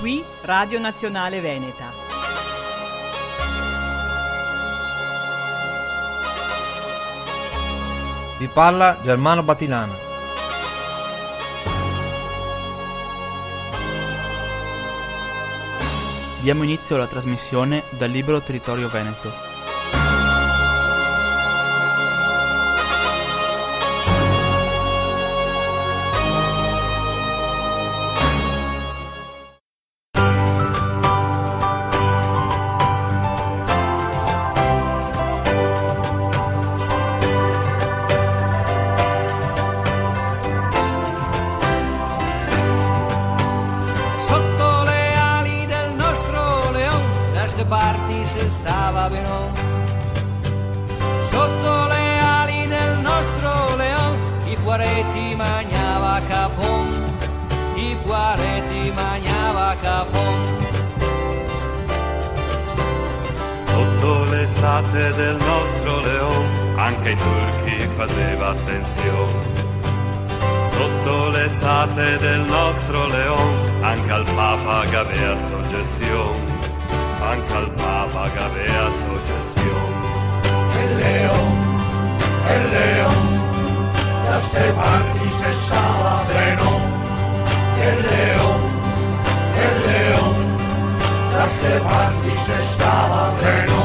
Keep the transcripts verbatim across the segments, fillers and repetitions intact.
Qui Radio Nazionale Veneta. Vi parla Germano Batilana. Diamo inizio alla trasmissione dal Libero Territorio Veneto. Sotto le ali del nostro leon, i guaretti mangiava capon, i guaretti mangiava capon. Sotto le sate del nostro leon, anche ai turchi faceva attenzione. Sotto le sate del nostro leon, anche al papa aveva soggezione. Anche al papa che aveva soggezione. El león, el león, da ste parti se stava bene. El león, el león, da ste parti se stava bene.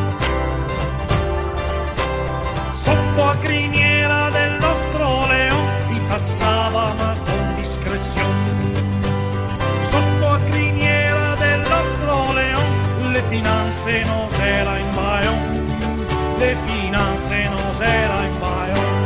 Sotto a criniera del nostro león, vi passava ma con discrezione. Sotto a criniera del nostro león, le finanze no era in Bayon, le finanze no era in Bayon.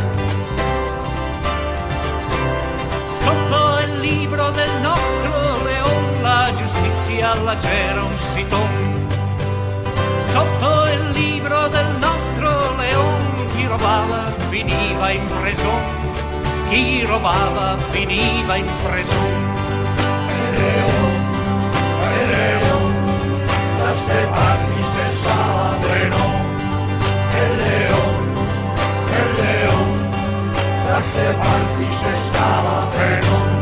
Sotto il libro del nostro leon, la giustizia la c'era un siton. Sotto il libro del nostro leon, chi robava finiva in preson, chi robava finiva in preson. El león, el león, da ste parti se stava bene. El león, el león, da ste parti se stava bene.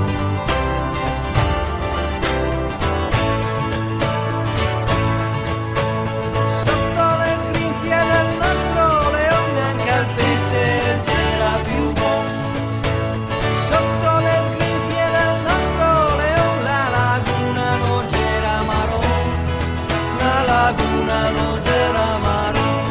Sotto le sgrinfie del nostro leon, anche al pesce c'era più buon. Sotto le sgrinfie del nostro leon, la laguna non c'era marron, la laguna non c'era marron.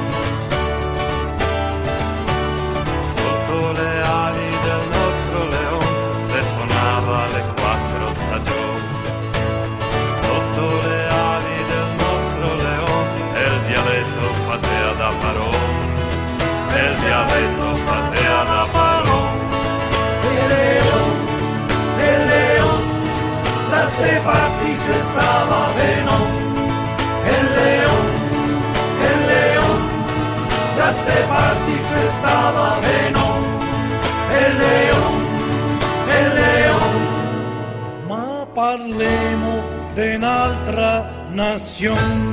Sotto le ali del nostro leon, se suonava le quattro stagioni. Sotto le ali del nostro leon, il dialetto faceva da parole, il dialetto faceva da parole. El león, el león, da ste parti se stava bene. El león, el león, da ste parti se stava bene. El león, el león. Ma parlemo di un'altra nazione.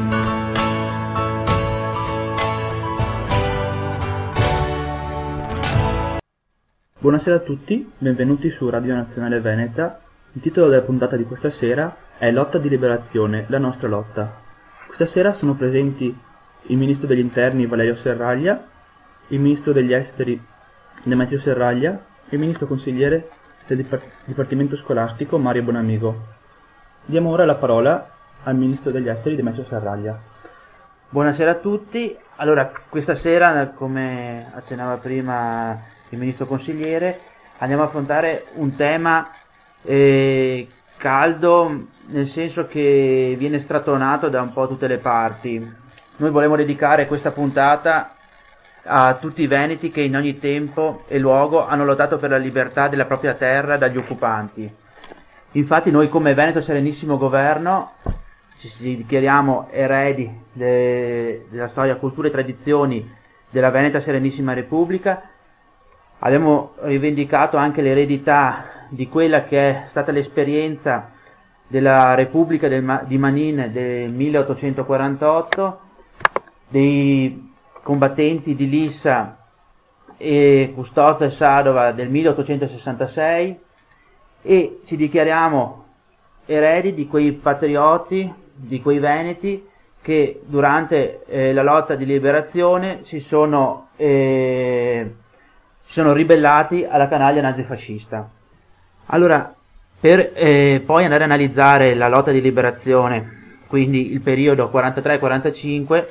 Buonasera a tutti, benvenuti su Radio Nazionale Veneta. Il titolo della puntata di questa sera è Lotta di Liberazione, la nostra lotta. Questa sera sono presenti il Ministro degli Interni Valerio Serraglia, il Ministro degli Esteri Demetrio Serraglia e il Ministro Consigliere del Dipart- Dipartimento Scolastico Mario Bonamigo. Diamo ora la parola al Ministro degli Esteri Demetrio Serraglia. Buonasera a tutti. Allora, questa sera, come accennava prima il Ministro Consigliere, andiamo a affrontare un tema eh, caldo, nel senso che viene strattonato da un po' tutte le parti. Noi vogliamo dedicare questa puntata a tutti i veneti che in ogni tempo e luogo hanno lottato per la libertà della propria terra dagli occupanti. Infatti noi come Veneto Serenissimo Governo ci dichiariamo eredi de- della storia, cultura e tradizioni della Veneta Serenissima Repubblica. Abbiamo rivendicato anche l'eredità di quella che è stata l'esperienza della Repubblica del Ma- di Manin del milleottocentoquarantotto, dei combattenti di Lissa e Custozza e Sadova del milleottocentosessantasei, e ci dichiariamo eredi di quei patrioti, di quei veneti che durante eh, la lotta di liberazione si sono, eh, si sono ribellati alla canaglia nazifascista. Allora, per eh, poi andare a analizzare la lotta di liberazione, quindi il periodo quarantatré quarantacinque,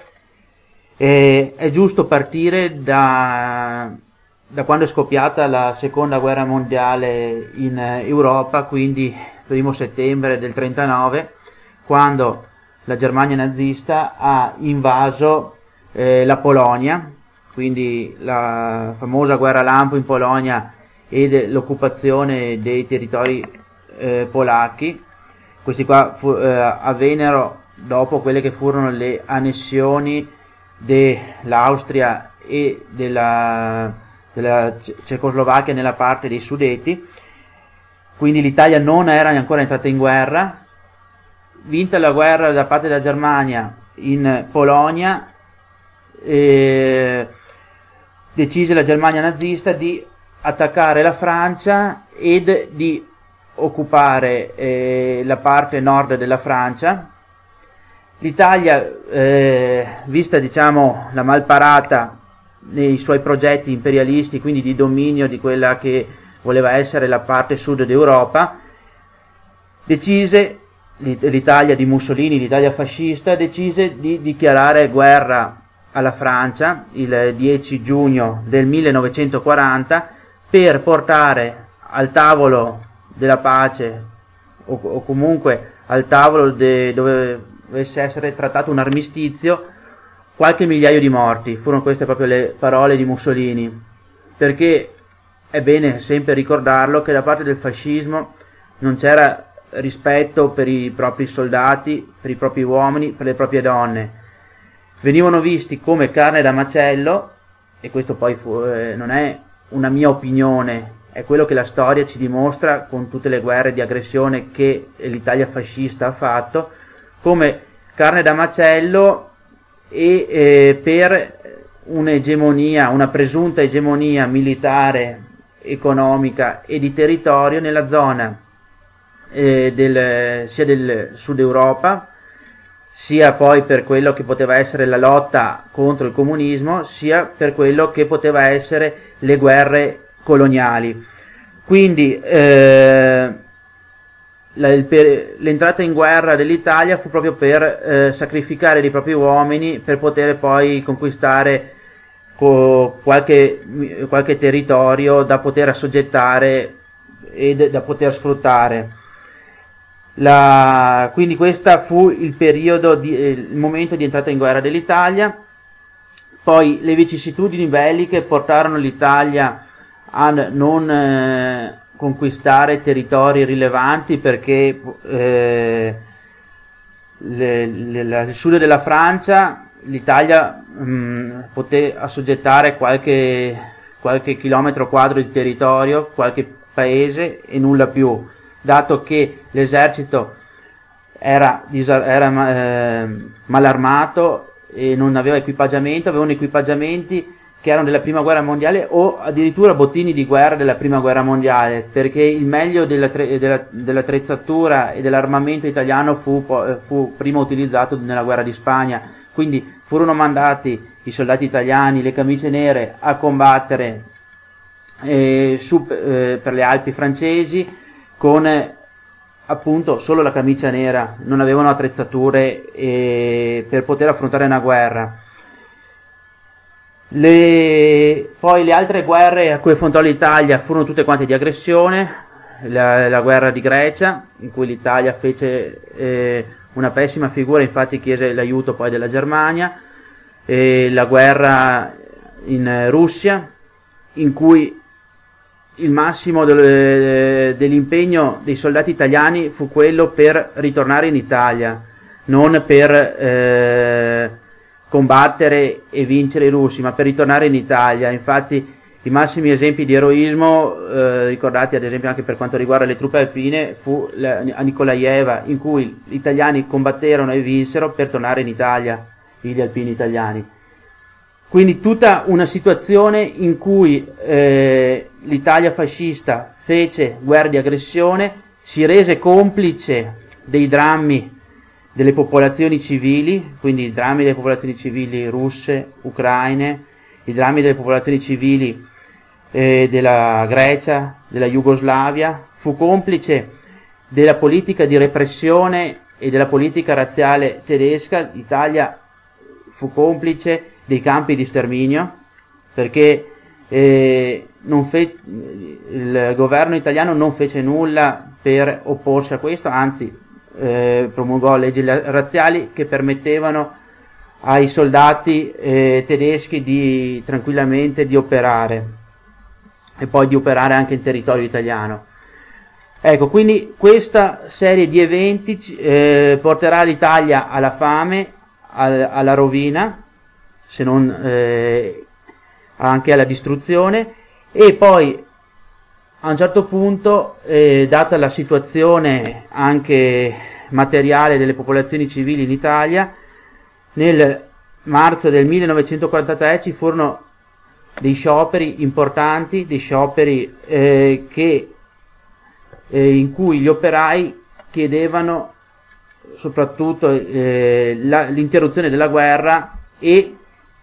eh, è giusto partire da, da quando è scoppiata la seconda guerra mondiale in Europa, quindi primo settembre del trentanove, quando la Germania nazista ha invaso eh, la Polonia, quindi la famosa guerra lampo in Polonia e de- l'occupazione dei territori eh, polacchi. Questi qua fu- eh, avvennero dopo quelle che furono le annessioni dell'Austria e della, della Cecoslovacchia nella parte dei Sudeti, quindi l'Italia non era ancora entrata in guerra. Vinta la guerra da parte della Germania in Polonia, eh, decise la Germania nazista di attaccare la Francia ed di occupare eh, la parte nord della Francia. L'Italia, eh, vista diciamo la malparata nei suoi progetti imperialisti, quindi di dominio di quella che voleva essere la parte sud d'Europa, decise, l'Italia di Mussolini, l'Italia fascista, decise di dichiarare guerra alla Francia il dieci giugno del millenovecentoquaranta per portare al tavolo della pace o, o comunque al tavolo de, dove dovesse essere trattato un armistizio qualche migliaio di morti. Furono queste proprio le parole di Mussolini, perché è bene sempre ricordarlo che da parte del fascismo non c'era rispetto per i propri soldati, per i propri uomini, per le proprie donne. Venivano visti come carne da macello, e questo poi fu, eh, non è una mia opinione, è quello che la storia ci dimostra con tutte le guerre di aggressione che l'Italia fascista ha fatto, come carne da macello e eh, per un'egemonia, una presunta egemonia militare, economica e di territorio nella zona eh, del, sia del sud Europa, sia poi per quello che poteva essere la lotta contro il comunismo, sia per quello che poteva essere le guerre coloniali. Quindi eh, la, il, per, l'entrata in guerra dell'Italia fu proprio per eh, sacrificare dei propri uomini per poter poi conquistare co, qualche, qualche territorio da poter assoggettare e da poter sfruttare. La, quindi questo fu il periodo, di, eh, il momento di entrata in guerra dell'Italia. Poi le vicissitudini belliche portarono l'Italia a non eh, conquistare territori rilevanti, perché eh, le, le, la, il sud della Francia l'Italia mh, poté assoggettare qualche, qualche chilometro quadro di territorio, qualche paese e nulla più, dato che l'esercito era, era eh, malarmato e non aveva equipaggiamento, avevano equipaggiamenti che erano della prima guerra mondiale o addirittura bottini di guerra della prima guerra mondiale, perché il meglio della, della, dell'attrezzatura e dell'armamento italiano fu, fu prima utilizzato nella guerra di Spagna. Quindi furono mandati i soldati italiani, le camicie nere, a combattere eh, su, eh, per le Alpi francesi con eh, appunto solo la camicia nera, non avevano attrezzature eh, per poter affrontare una guerra. Le, poi le altre guerre a cui affrontò l'Italia furono tutte quante di aggressione. La, la guerra di Grecia, in cui l'Italia fece eh, una pessima figura, infatti chiese l'aiuto poi della Germania, e la guerra in Russia, in cui il massimo del, dell'impegno dei soldati italiani fu quello per ritornare in Italia, non per eh, combattere e vincere i russi, ma per ritornare in Italia. Infatti i massimi esempi di eroismo, eh, ricordati ad esempio anche per quanto riguarda le truppe alpine, fu la, a Nikolajeva, in cui gli italiani combatterono e vinsero per tornare in Italia, gli alpini italiani. Quindi tutta una situazione in cui eh, l'Italia fascista fece guerra di aggressione, si rese complice dei drammi delle popolazioni civili, quindi i drammi delle popolazioni civili russe, ucraine, i drammi delle popolazioni civili eh, della Grecia, della Jugoslavia, fu complice della politica di repressione e della politica razziale tedesca. L'Italia fu complice dei campi di sterminio, perché eh, non fe- il governo italiano non fece nulla per opporsi a questo, anzi eh, promulgò leggi razziali che permettevano ai soldati eh, tedeschi di tranquillamente di operare e poi di operare anche in territorio italiano. Ecco, quindi questa serie di eventi eh, porterà l'Italia alla fame, al, alla rovina, se non eh, anche alla distruzione, e poi a un certo punto, eh, data la situazione anche materiale delle popolazioni civili in Italia, nel marzo del millenovecentoquarantatré ci furono dei scioperi importanti, dei scioperi eh, che eh, in cui gli operai chiedevano soprattutto eh, la, l'interruzione della guerra e,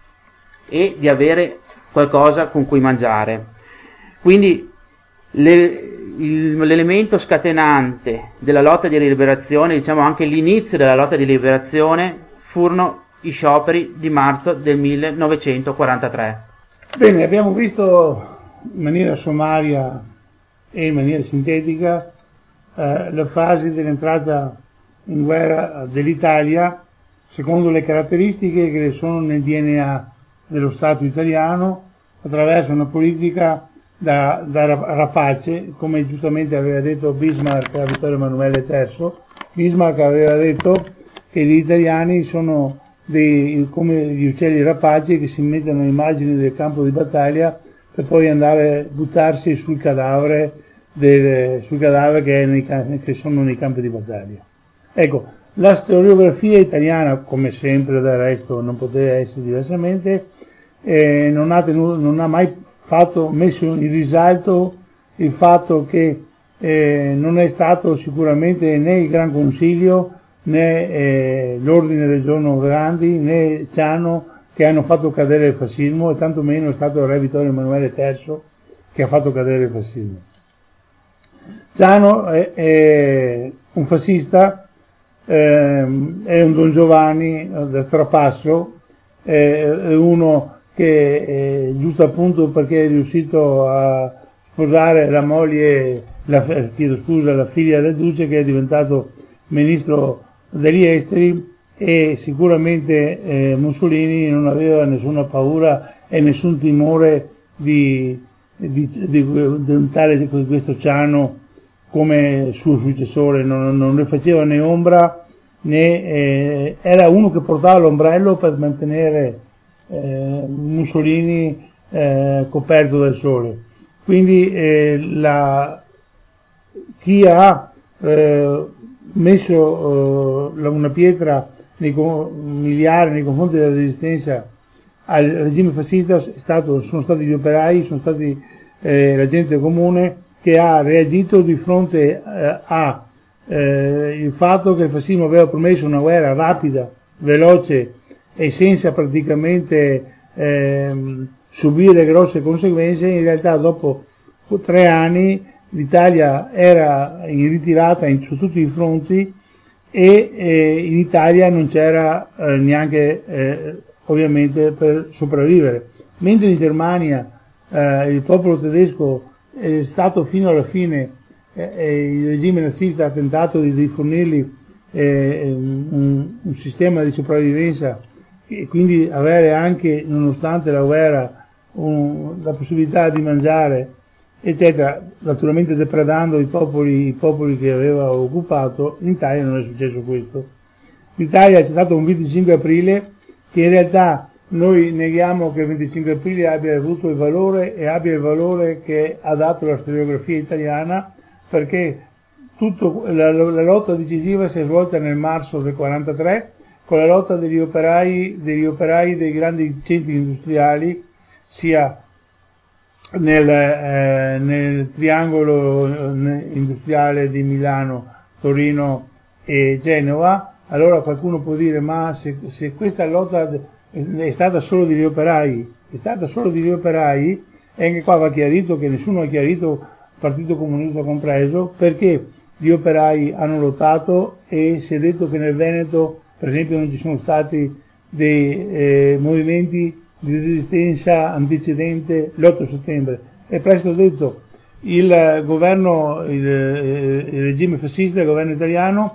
e di avere qualcosa con cui mangiare. Quindi le, il, l'elemento scatenante della lotta di liberazione, diciamo anche l'inizio della lotta di liberazione, furono i scioperi di marzo del millenovecentoquarantatré. Bene, abbiamo visto in maniera sommaria e in maniera sintetica eh, la fase dell'entrata in guerra dell'Italia secondo le caratteristiche che sono nel D N A dello Stato italiano, attraverso una politica da, da rapace, come giustamente aveva detto Bismarck a Vittorio Emanuele terzo. Bismarck aveva detto che gli italiani sono dei, come gli uccelli rapaci che si mettono ai margini del campo di battaglia per poi andare a buttarsi sul cadavere, del, sul cadavere che, è nei, che sono nei campi di battaglia. Ecco, la storiografia italiana, come sempre del resto non poteva essere diversamente, eh, non, ha tenuto, non ha mai fatto, messo in risalto il fatto che eh, non è stato sicuramente né il Gran Consiglio né eh, l'Ordine del Giorno Grandi né Ciano che hanno fatto cadere il fascismo, e tantomeno è stato il re Vittorio Emanuele terzo che ha fatto cadere il fascismo. Ciano è, è un fascista, eh, è un Don Giovanni da strapasso, è, è uno che eh, giusto appunto perché è riuscito a sposare la moglie, la, chiedo scusa, la figlia del duce, che è diventato ministro degli esteri, e sicuramente eh, Mussolini non aveva nessuna paura e nessun timore di, di, di, di un tale di questo Ciano come suo successore. Non, non ne faceva né ombra né eh, era uno che portava l'ombrello per mantenere eh, Mussolini eh, coperto dal sole. Quindi eh, la, chi ha eh, messo eh, una pietra nei, miliare nei confronti della resistenza al regime fascista è stato, sono stati gli operai, sono stati eh, la gente comune che ha reagito di fronte eh, a eh, il fatto che il fascismo aveva promesso una guerra rapida, veloce e senza praticamente eh, subire grosse conseguenze. In realtà dopo tre anni l'Italia era in ritirata in, su tutti i fronti, e eh, in Italia non c'era eh, neanche eh, ovviamente per sopravvivere, mentre in Germania eh, il popolo tedesco è stato fino alla fine, eh, il regime nazista ha tentato di, di fornirgli eh, un, un sistema di sopravvivenza e quindi avere anche, nonostante la guerra, un, la possibilità di mangiare, eccetera, naturalmente depredando i popoli, i popoli che aveva occupato. In Italia non è successo questo. In Italia c'è stato un venticinque aprile che in realtà noi neghiamo che il venticinque aprile abbia avuto il valore e abbia il valore che ha dato la storiografia italiana, perché tutto, la, la lotta decisiva si è svolta nel marzo del quarantatré con la lotta degli operai, degli operai dei grandi centri industriali, sia Nel, eh, nel triangolo industriale di Milano, Torino e Genova, allora qualcuno può dire ma se, se questa lotta è stata solo degli operai, è stata solo degli operai, e anche qua va chiarito che nessuno ha chiarito, il Partito Comunista compreso, perché gli operai hanno lottato e si è detto che nel Veneto per esempio non ci sono stati dei eh, movimenti di resistenza antecedente l'otto settembre. È presto detto, il governo, il, il regime fascista, il governo italiano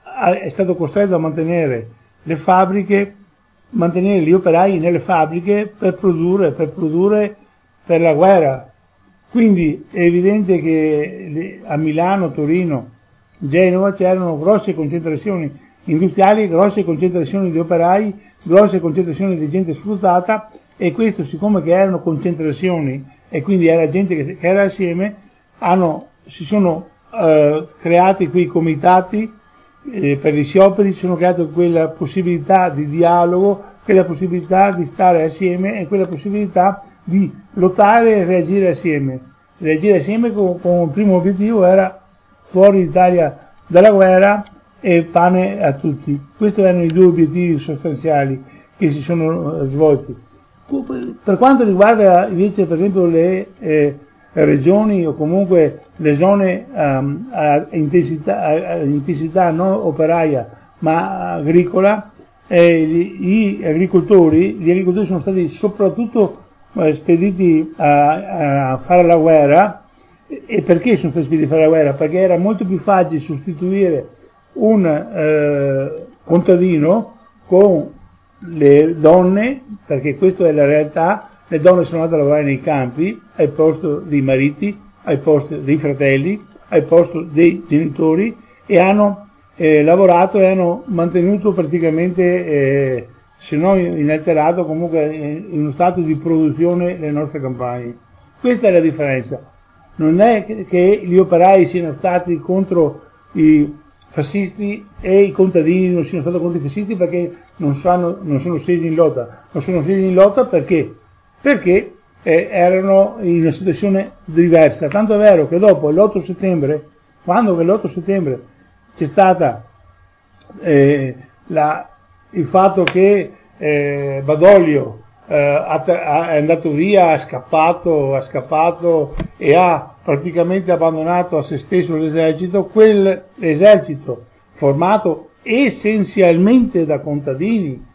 è stato costretto a mantenere le fabbriche, mantenere gli operai nelle fabbriche per produrre, per produrre per la guerra. Quindi è evidente che a Milano, Torino, Genova c'erano grosse concentrazioni industriali, grosse concentrazioni di operai, grosse concentrazioni di gente sfruttata, e questo, siccome che erano concentrazioni e quindi era gente che, che era assieme, hanno, si sono eh, creati quei comitati eh, per gli scioperi, si sono create quella possibilità di dialogo, quella possibilità di stare assieme e quella possibilità di lottare e reagire assieme. Reagire assieme con, con il primo obiettivo era fuori d'Italia dalla guerra e pane a tutti. Questi erano i due obiettivi sostanziali che si sono eh, svolti. Per quanto riguarda invece per esempio le eh, regioni o comunque le zone um, a, intensità, a intensità non operaia ma agricola, eh, gli, gli agricoltori, gli agricoltori sono stati soprattutto eh, spediti a, a fare la guerra. E perché sono stati spediti a fare la guerra? Perché era molto più facile sostituire un eh, contadino con le donne, perché questa è la realtà. Le donne sono andate a lavorare nei campi al posto dei mariti, al posto dei fratelli, al posto dei genitori, e hanno eh, lavorato e hanno mantenuto praticamente, eh, se non inalterato, comunque in uno stato di produzione le nostre campagne. Questa è la differenza. Non è che gli operai siano stati contro i fascisti e i contadini non siano stati contro i fascisti perché non, sanno, non sono scesi in lotta. Non sono scesi in lotta perché? Perché eh, erano in una situazione diversa. Tanto è vero che dopo l'otto settembre, quando l'otto settembre c'è stata eh, la, il fatto che eh, Badoglio eh, è andato via, ha scappato, ha scappato e ha praticamente abbandonato a se stesso l'esercito, quell'esercito formato essenzialmente da contadini,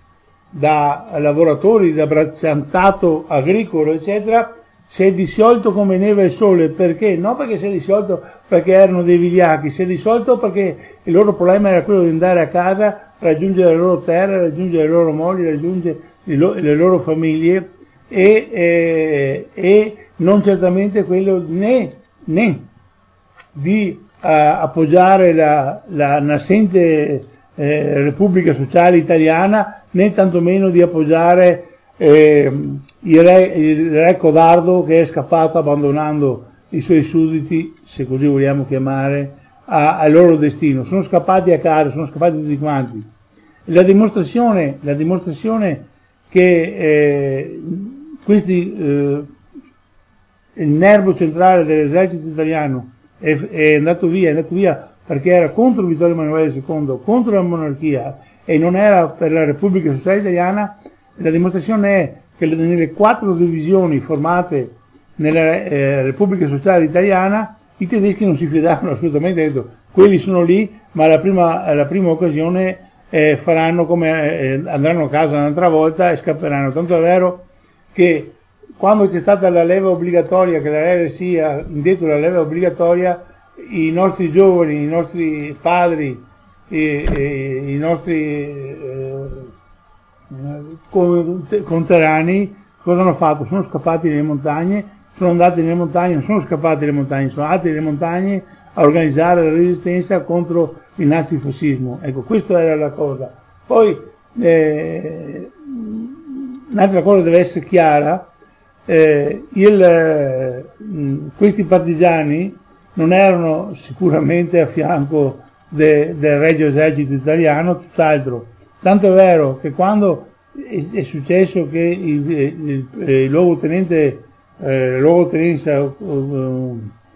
da lavoratori, da bracciantato agricolo, eccetera, si è disciolto come neve al sole. Perché? Non perché si è disciolto perché erano dei vigliacchi, si è disciolto perché il loro problema era quello di andare a casa, raggiungere le loro terre, raggiungere le loro mogli, raggiungere le loro famiglie e, e, e non certamente quello né, né di uh, appoggiare la, la nascente eh, Repubblica Sociale Italiana, né tantomeno di appoggiare eh, il, re, il re Codardo che è scappato abbandonando i suoi sudditi, se così vogliamo chiamare, a, al loro destino. Sono scappati a casa, sono scappati tutti quanti. La dimostrazione, la dimostrazione che eh, questi, eh, il nervo centrale dell'esercito italiano è, è andato via, è andato via perché era contro Vittorio Emanuele secondo, contro la monarchia e non era per la Repubblica Sociale Italiana. La dimostrazione è che nelle quattro divisioni formate nella eh, Repubblica Sociale Italiana i tedeschi non si fidavano assolutamente, hanno detto quelli sono lì, ma alla prima, alla prima occasione Eh, faranno come eh, andranno a casa un'altra volta e scapperanno. Tanto è vero che quando c'è stata la leva obbligatoria, che la R S I ha indetto la leva obbligatoria, i nostri giovani, i nostri padri, e, e, i nostri eh, conterranei cosa hanno fatto? Sono scappati nelle montagne, sono andati nelle montagne, non sono scappati nelle montagne, sono andati nelle montagne a organizzare la resistenza contro il nazifascismo. Ecco, questa era la cosa. Poi eh, un'altra cosa deve essere chiara, eh, il, eh, questi partigiani non erano sicuramente a fianco de, del Regio Esercito Italiano, tutt'altro. Tanto è vero che quando è, è successo che il, il, il luogotenente, eh, luogotenenza uh,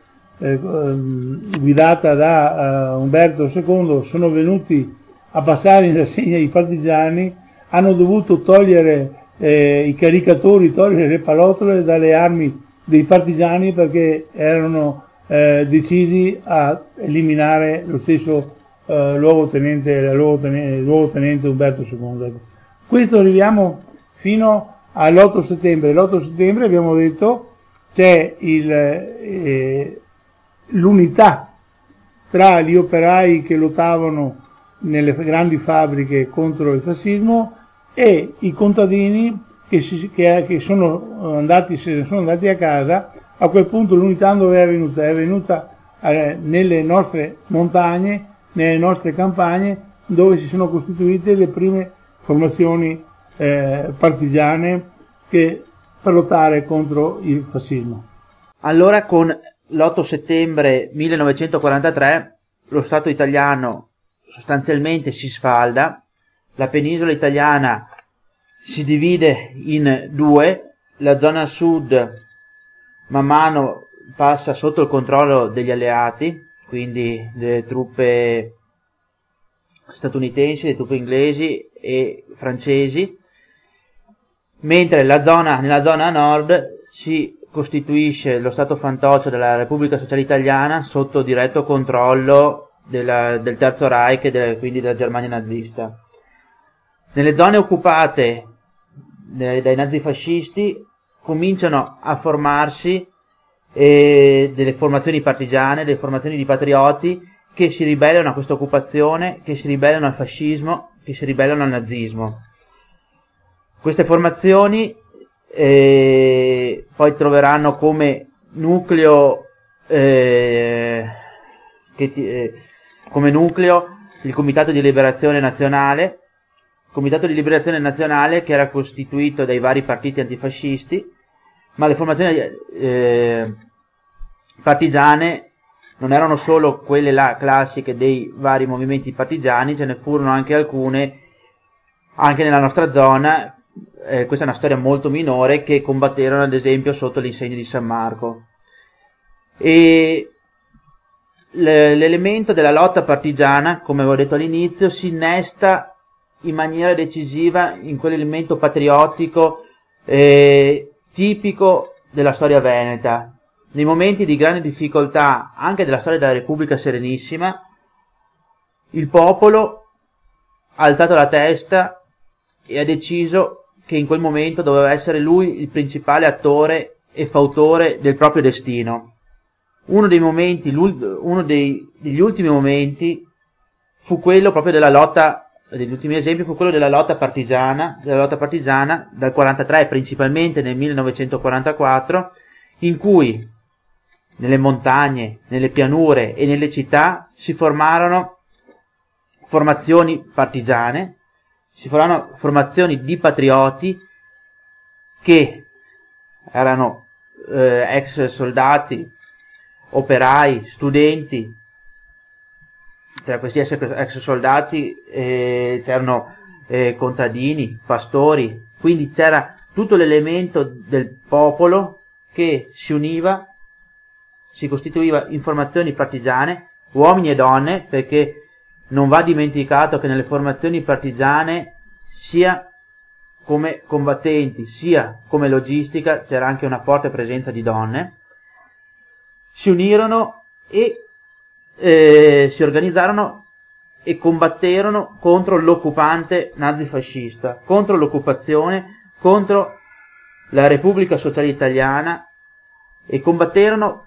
eh, guidata da uh, Umberto secondo, sono venuti a passare in rassegna i partigiani, hanno dovuto togliere eh, i caricatori, togliere le pallottole dalle armi dei partigiani perché erano eh, decisi a eliminare lo stesso eh, luogotenente, luogotenente, luogotenente Umberto secondo. Questo arriviamo fino all'otto settembre. L'otto settembre abbiamo detto c'è il, eh, l'unità tra gli operai che lottavano nelle grandi fabbriche contro il fascismo e i contadini che, si, che, che sono andati, se ne sono andati a casa. A quel punto l'unità dove è avvenuta? È avvenuta eh, nelle nostre montagne, nelle nostre campagne, dove si sono costituite le prime formazioni eh, partigiane che, per lottare contro il fascismo. Allora, con l'otto settembre millenovecentoquarantatré lo Stato italiano sostanzialmente si sfalda, la penisola italiana si divide in due, la zona sud man mano passa sotto il controllo degli alleati, quindi delle truppe statunitensi, le truppe inglesi e francesi, mentre la zona, nella zona nord si costituisce lo Stato fantoccio della Repubblica Sociale Italiana sotto diretto controllo della, del Terzo Reich e della, quindi della Germania nazista. Nelle zone occupate dai, dai nazifascisti cominciano a formarsi eh, delle formazioni partigiane, delle formazioni di patrioti che si ribellano a questa occupazione, che si ribellano al fascismo, che si ribellano al nazismo. Queste formazioni eh, poi troveranno come nucleo, eh, che, eh, come nucleo il Comitato di Liberazione Nazionale, Comitato di Liberazione Nazionale che era costituito dai vari partiti antifascisti, ma le formazioni eh, partigiane non erano solo quelle là classiche dei vari movimenti partigiani, ce ne furono anche alcune, anche nella nostra zona, eh, questa è una storia molto minore, che combatterono ad esempio sotto l'insegna di San Marco. E l'elemento della lotta partigiana, come avevo detto all'inizio, si innesta in maniera decisiva in quell'elemento patriottico eh, tipico della storia veneta. Nei momenti di grande difficoltà anche della storia della Repubblica Serenissima, il popolo ha alzato la testa e ha deciso che in quel momento doveva essere lui il principale attore e fautore del proprio destino. Uno dei momenti, uno dei, degli ultimi momenti fu quello proprio della lotta, degli ultimi esempi fu quello della lotta partigiana, della lotta partigiana dal quarantatré e principalmente nel millenovecentoquarantaquattro, in cui nelle montagne, nelle pianure e nelle città si formarono formazioni partigiane, si formarono formazioni di patrioti che erano eh, ex soldati, operai, studenti. Tra questi ex soldati eh, c'erano eh, contadini, pastori, quindi c'era tutto l'elemento del popolo che si univa, si costituiva in formazioni partigiane, uomini e donne, perché non va dimenticato che nelle formazioni partigiane sia come combattenti sia come logistica c'era anche una forte presenza di donne. Si unirono e eh, si organizzarono e combatterono contro l'occupante nazifascista, contro l'occupazione, contro la Repubblica Sociale Italiana, e combatterono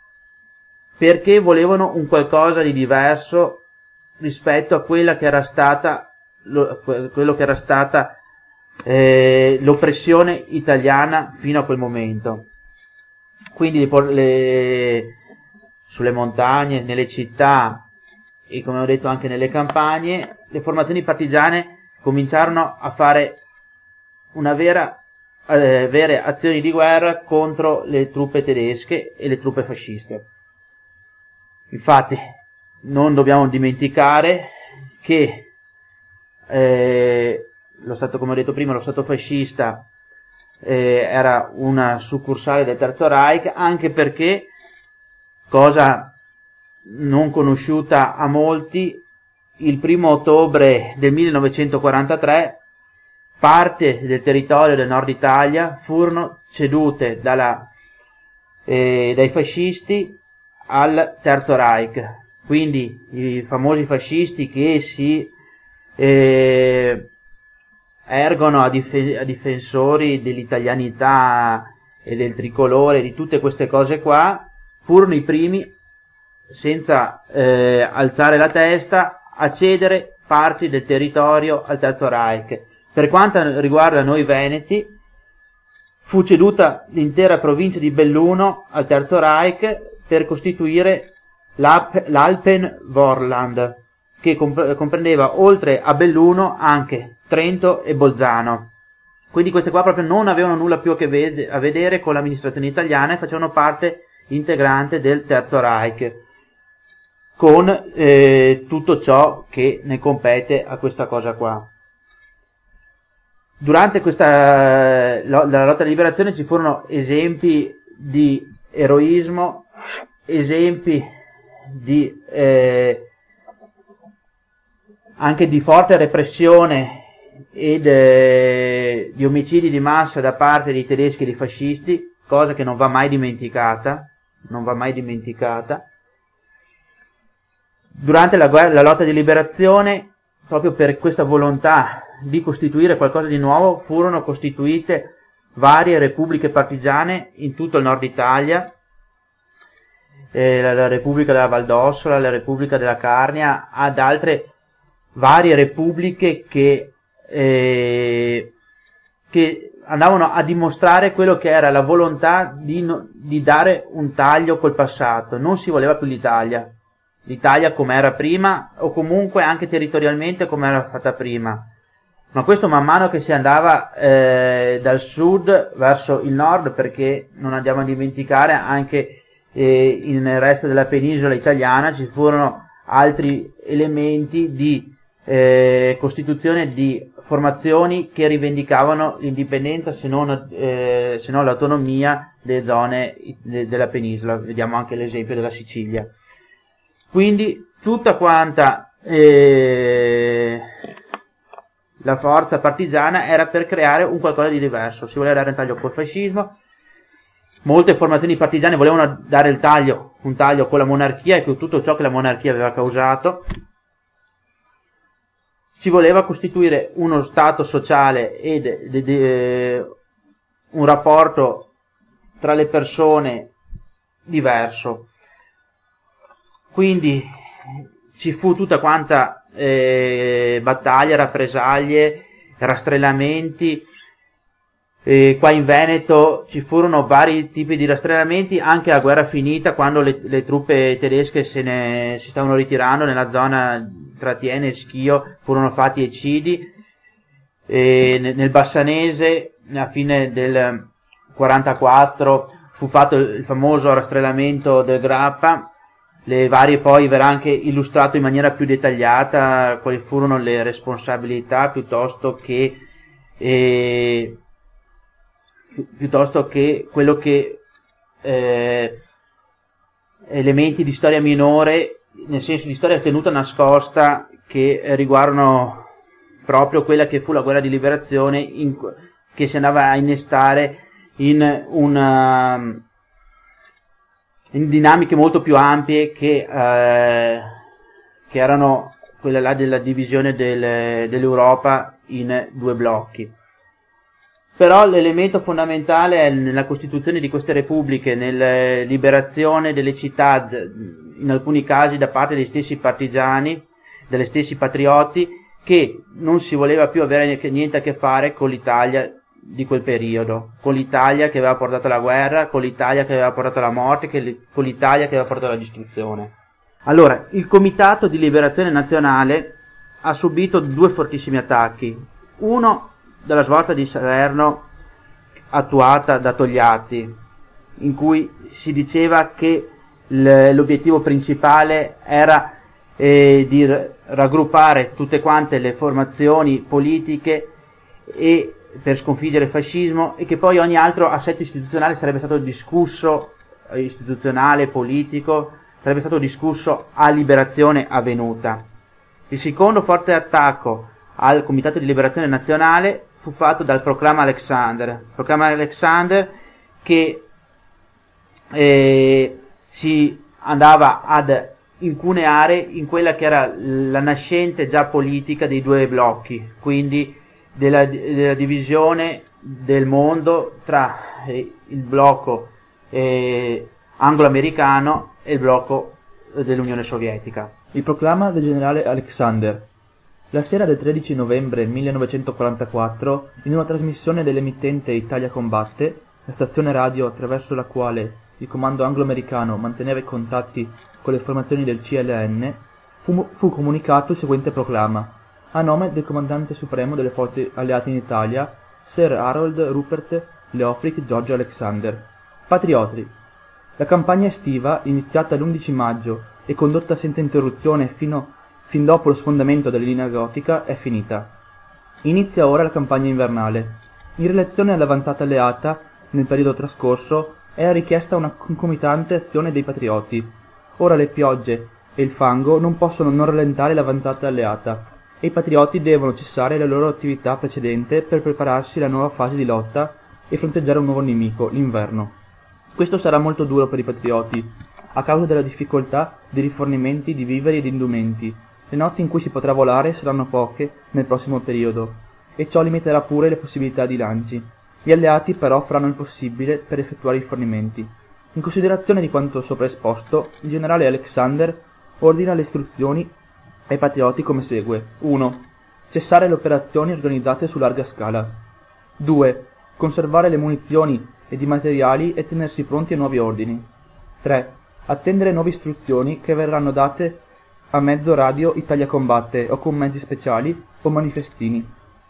perché volevano un qualcosa di diverso rispetto a quella che era stata lo, quello che era stata eh, l'oppressione italiana fino a quel momento. Quindi le, le, sulle montagne, nelle città e, come ho detto, anche nelle campagne, le formazioni partigiane cominciarono a fare una vera eh, vere azioni di guerra contro le truppe tedesche e le truppe fasciste. Infatti non dobbiamo dimenticare che eh, lo Stato, come ho detto prima, lo Stato fascista eh, era una succursale del Terzo Reich, anche perché cosa non conosciuta a molti, il primo ottobre del millenovecentoquarantatré parte del territorio del nord Italia furono cedute dalla, eh, dai fascisti al Terzo Reich. Quindi i famosi fascisti che si eh, ergono a, dif- a difensori dell'italianità e del tricolore, di tutte queste cose qua, furono i primi, senza eh, alzare la testa, a cedere parti del territorio al Terzo Reich. Per quanto riguarda noi veneti, fu ceduta l'intera provincia di Belluno al Terzo Reich per costituire l'Alpen-Vorland, che comp- comprendeva oltre a Belluno anche Trento e Bolzano. Quindi queste qua proprio non avevano nulla più a, che ved- a vedere con l'amministrazione italiana e facevano parte integrante del Terzo Reich, con eh, tutto ciò che ne compete a questa cosa qua. Durante questa lo- la lotta di liberazione ci furono esempi di eroismo, esempi di eh, anche di forte repressione ed eh, di omicidi di massa da parte dei tedeschi e dei fascisti, cosa che non va mai dimenticata, non va mai dimenticata. Durante la, guerra, la lotta di liberazione, proprio per questa volontà di costituire qualcosa di nuovo, furono costituite varie repubbliche partigiane in tutto il nord Italia, eh, la, la Repubblica della Valdossola, la Repubblica della Carnia, ad altre varie repubbliche che, eh, che andavano a dimostrare quello che era la volontà di, no, di dare un taglio col passato. Non si voleva più l'Italia, l'Italia come era prima, o comunque anche territorialmente come era fatta prima. Ma questo man mano che si andava eh, dal sud verso il nord, perché non andiamo a dimenticare anche eh, nel resto della penisola italiana ci furono altri elementi di eh, costituzione di formazioni che rivendicavano l'indipendenza, se non, eh, se non l'autonomia delle zone de- della penisola. Vediamo anche l'esempio della Sicilia. Quindi tutta quanta eh, la forza partigiana era per creare un qualcosa di diverso, si voleva dare un taglio col fascismo. Molte formazioni partigiane volevano dare il taglio, un taglio con la monarchia e con tutto ciò che la monarchia aveva causato. Si voleva costituire uno stato sociale ed de, de, un rapporto tra le persone diverso. Quindi ci fu tutta quanta eh, battaglia, rappresaglie, rastrellamenti. E qua in Veneto ci furono vari tipi di rastrellamenti, anche a guerra finita, quando le, le truppe tedesche se ne si stavano ritirando nella zona tra Thiene e Schio, furono fatti eccidi. E nel Bassanese, a fine del quarantaquattro, fu fatto il famoso rastrellamento del Grappa. Le varie poi verrà anche illustrato in maniera più dettagliata quali furono le responsabilità, piuttosto che eh, piuttosto che quello che eh, elementi di storia minore, nel senso di storia tenuta nascosta, che riguardano proprio quella che fu la guerra di liberazione, in, che si andava a innestare in una in dinamiche molto più ampie che, eh, che erano quella là della divisione del, dell'Europa in due blocchi. Però l'elemento fondamentale è nella costituzione di queste repubbliche, nella liberazione delle città, in alcuni casi da parte dei stessi partigiani, degli stessi patrioti, che non si voleva più avere niente a che fare con l'Italia di quel periodo, con l'Italia che aveva portato alla guerra, con l'Italia che aveva portato alla morte, che, con l'Italia che aveva portato alla distruzione. Allora, il Comitato di Liberazione Nazionale ha subito due fortissimi attacchi. Uno dalla svolta di Salerno attuata da Togliatti, in cui si diceva che l'obiettivo principale era eh, di raggruppare tutte quante le formazioni politiche e per sconfiggere il fascismo, e che poi ogni altro assetto istituzionale sarebbe stato discusso istituzionale, politico, sarebbe stato discusso a liberazione avvenuta. Il secondo forte attacco al Comitato di Liberazione Nazionale fu fatto dal Proclama Alexander, Proclama Alexander che eh, si andava ad incuneare in quella che era la nascente già politica dei due blocchi, quindi della, della divisione del mondo tra eh, il blocco eh, anglo-americano e il blocco eh, dell'Unione Sovietica. Il proclama del generale Alexander. La sera del tredici novembre millenovecentoquarantaquattro, in una trasmissione dell'emittente Italia Combatte, la stazione radio attraverso la quale il comando anglo-americano manteneva i contatti con le formazioni del C L N, fu, fu comunicato il seguente proclama, a nome del comandante supremo delle forze alleate in Italia, Sir Harold Rupert Leofric George Alexander. Patrioti, la campagna estiva, iniziata l'undici maggio e condotta senza interruzione fino fin dopo lo sfondamento della linea gotica, è finita. Inizia ora la campagna invernale. In relazione all'avanzata alleata, nel periodo trascorso, era richiesta una concomitante azione dei patrioti. Ora le piogge e il fango non possono non rallentare l'avanzata alleata, e i patrioti devono cessare la loro attività precedente per prepararsi alla nuova fase di lotta e fronteggiare un nuovo nemico, l'inverno. Questo sarà molto duro per i patrioti, a causa della difficoltà di rifornimenti di viveri e di indumenti. Le notti in cui si potrà volare saranno poche nel prossimo periodo, e ciò limiterà pure le possibilità di lanci. Gli alleati però faranno il possibile per effettuare i fornimenti. In considerazione di quanto sopra esposto, il generale Alexander ordina le istruzioni ai patrioti come segue. uno. Cessare le operazioni organizzate su larga scala. due. Conservare le munizioni ed i materiali e tenersi pronti a nuovi ordini. tre. Attendere nuove istruzioni che verranno date a mezzo radio Italia Combatte o con mezzi speciali o manifestini.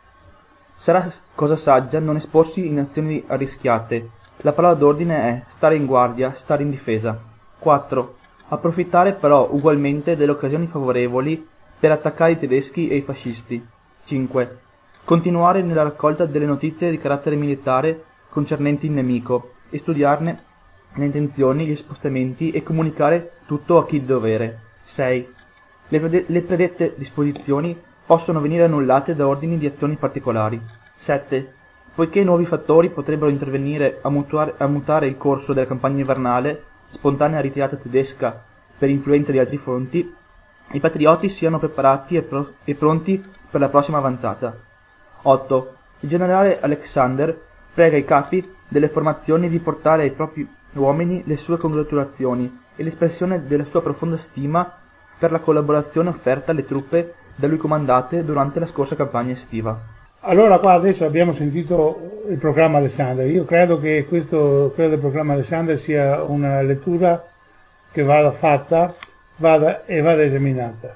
Sarà cosa saggia non esporsi in azioni arrischiate. La parola d'ordine è stare in guardia, stare in difesa. quattro. Approfittare però ugualmente delle occasioni favorevoli per attaccare i tedeschi e i fascisti. cinque. Continuare nella raccolta delle notizie di carattere militare concernenti il nemico e studiarne le intenzioni, gli spostamenti e comunicare tutto a chi il dovere. sei. Le, prede- le predette disposizioni possono venire annullate da ordini di azioni particolari. sette. Poiché nuovi fattori potrebbero intervenire a, mutuare, a mutare il corso della campagna invernale, spontanea ritirata tedesca per influenza di altri fronti, i patrioti siano preparati e, pro- e pronti per la prossima avanzata. otto. Il generale Alexander prega i capi delle formazioni di portare ai propri uomini le sue congratulazioni e l'espressione della sua profonda stima per la collaborazione offerta alle truppe da lui comandate durante la scorsa campagna estiva. Allora qua adesso abbiamo sentito il proclama Alexander. Io credo che questo, quello del proclama Alexander sia una lettura che vada fatta vada e vada esaminata.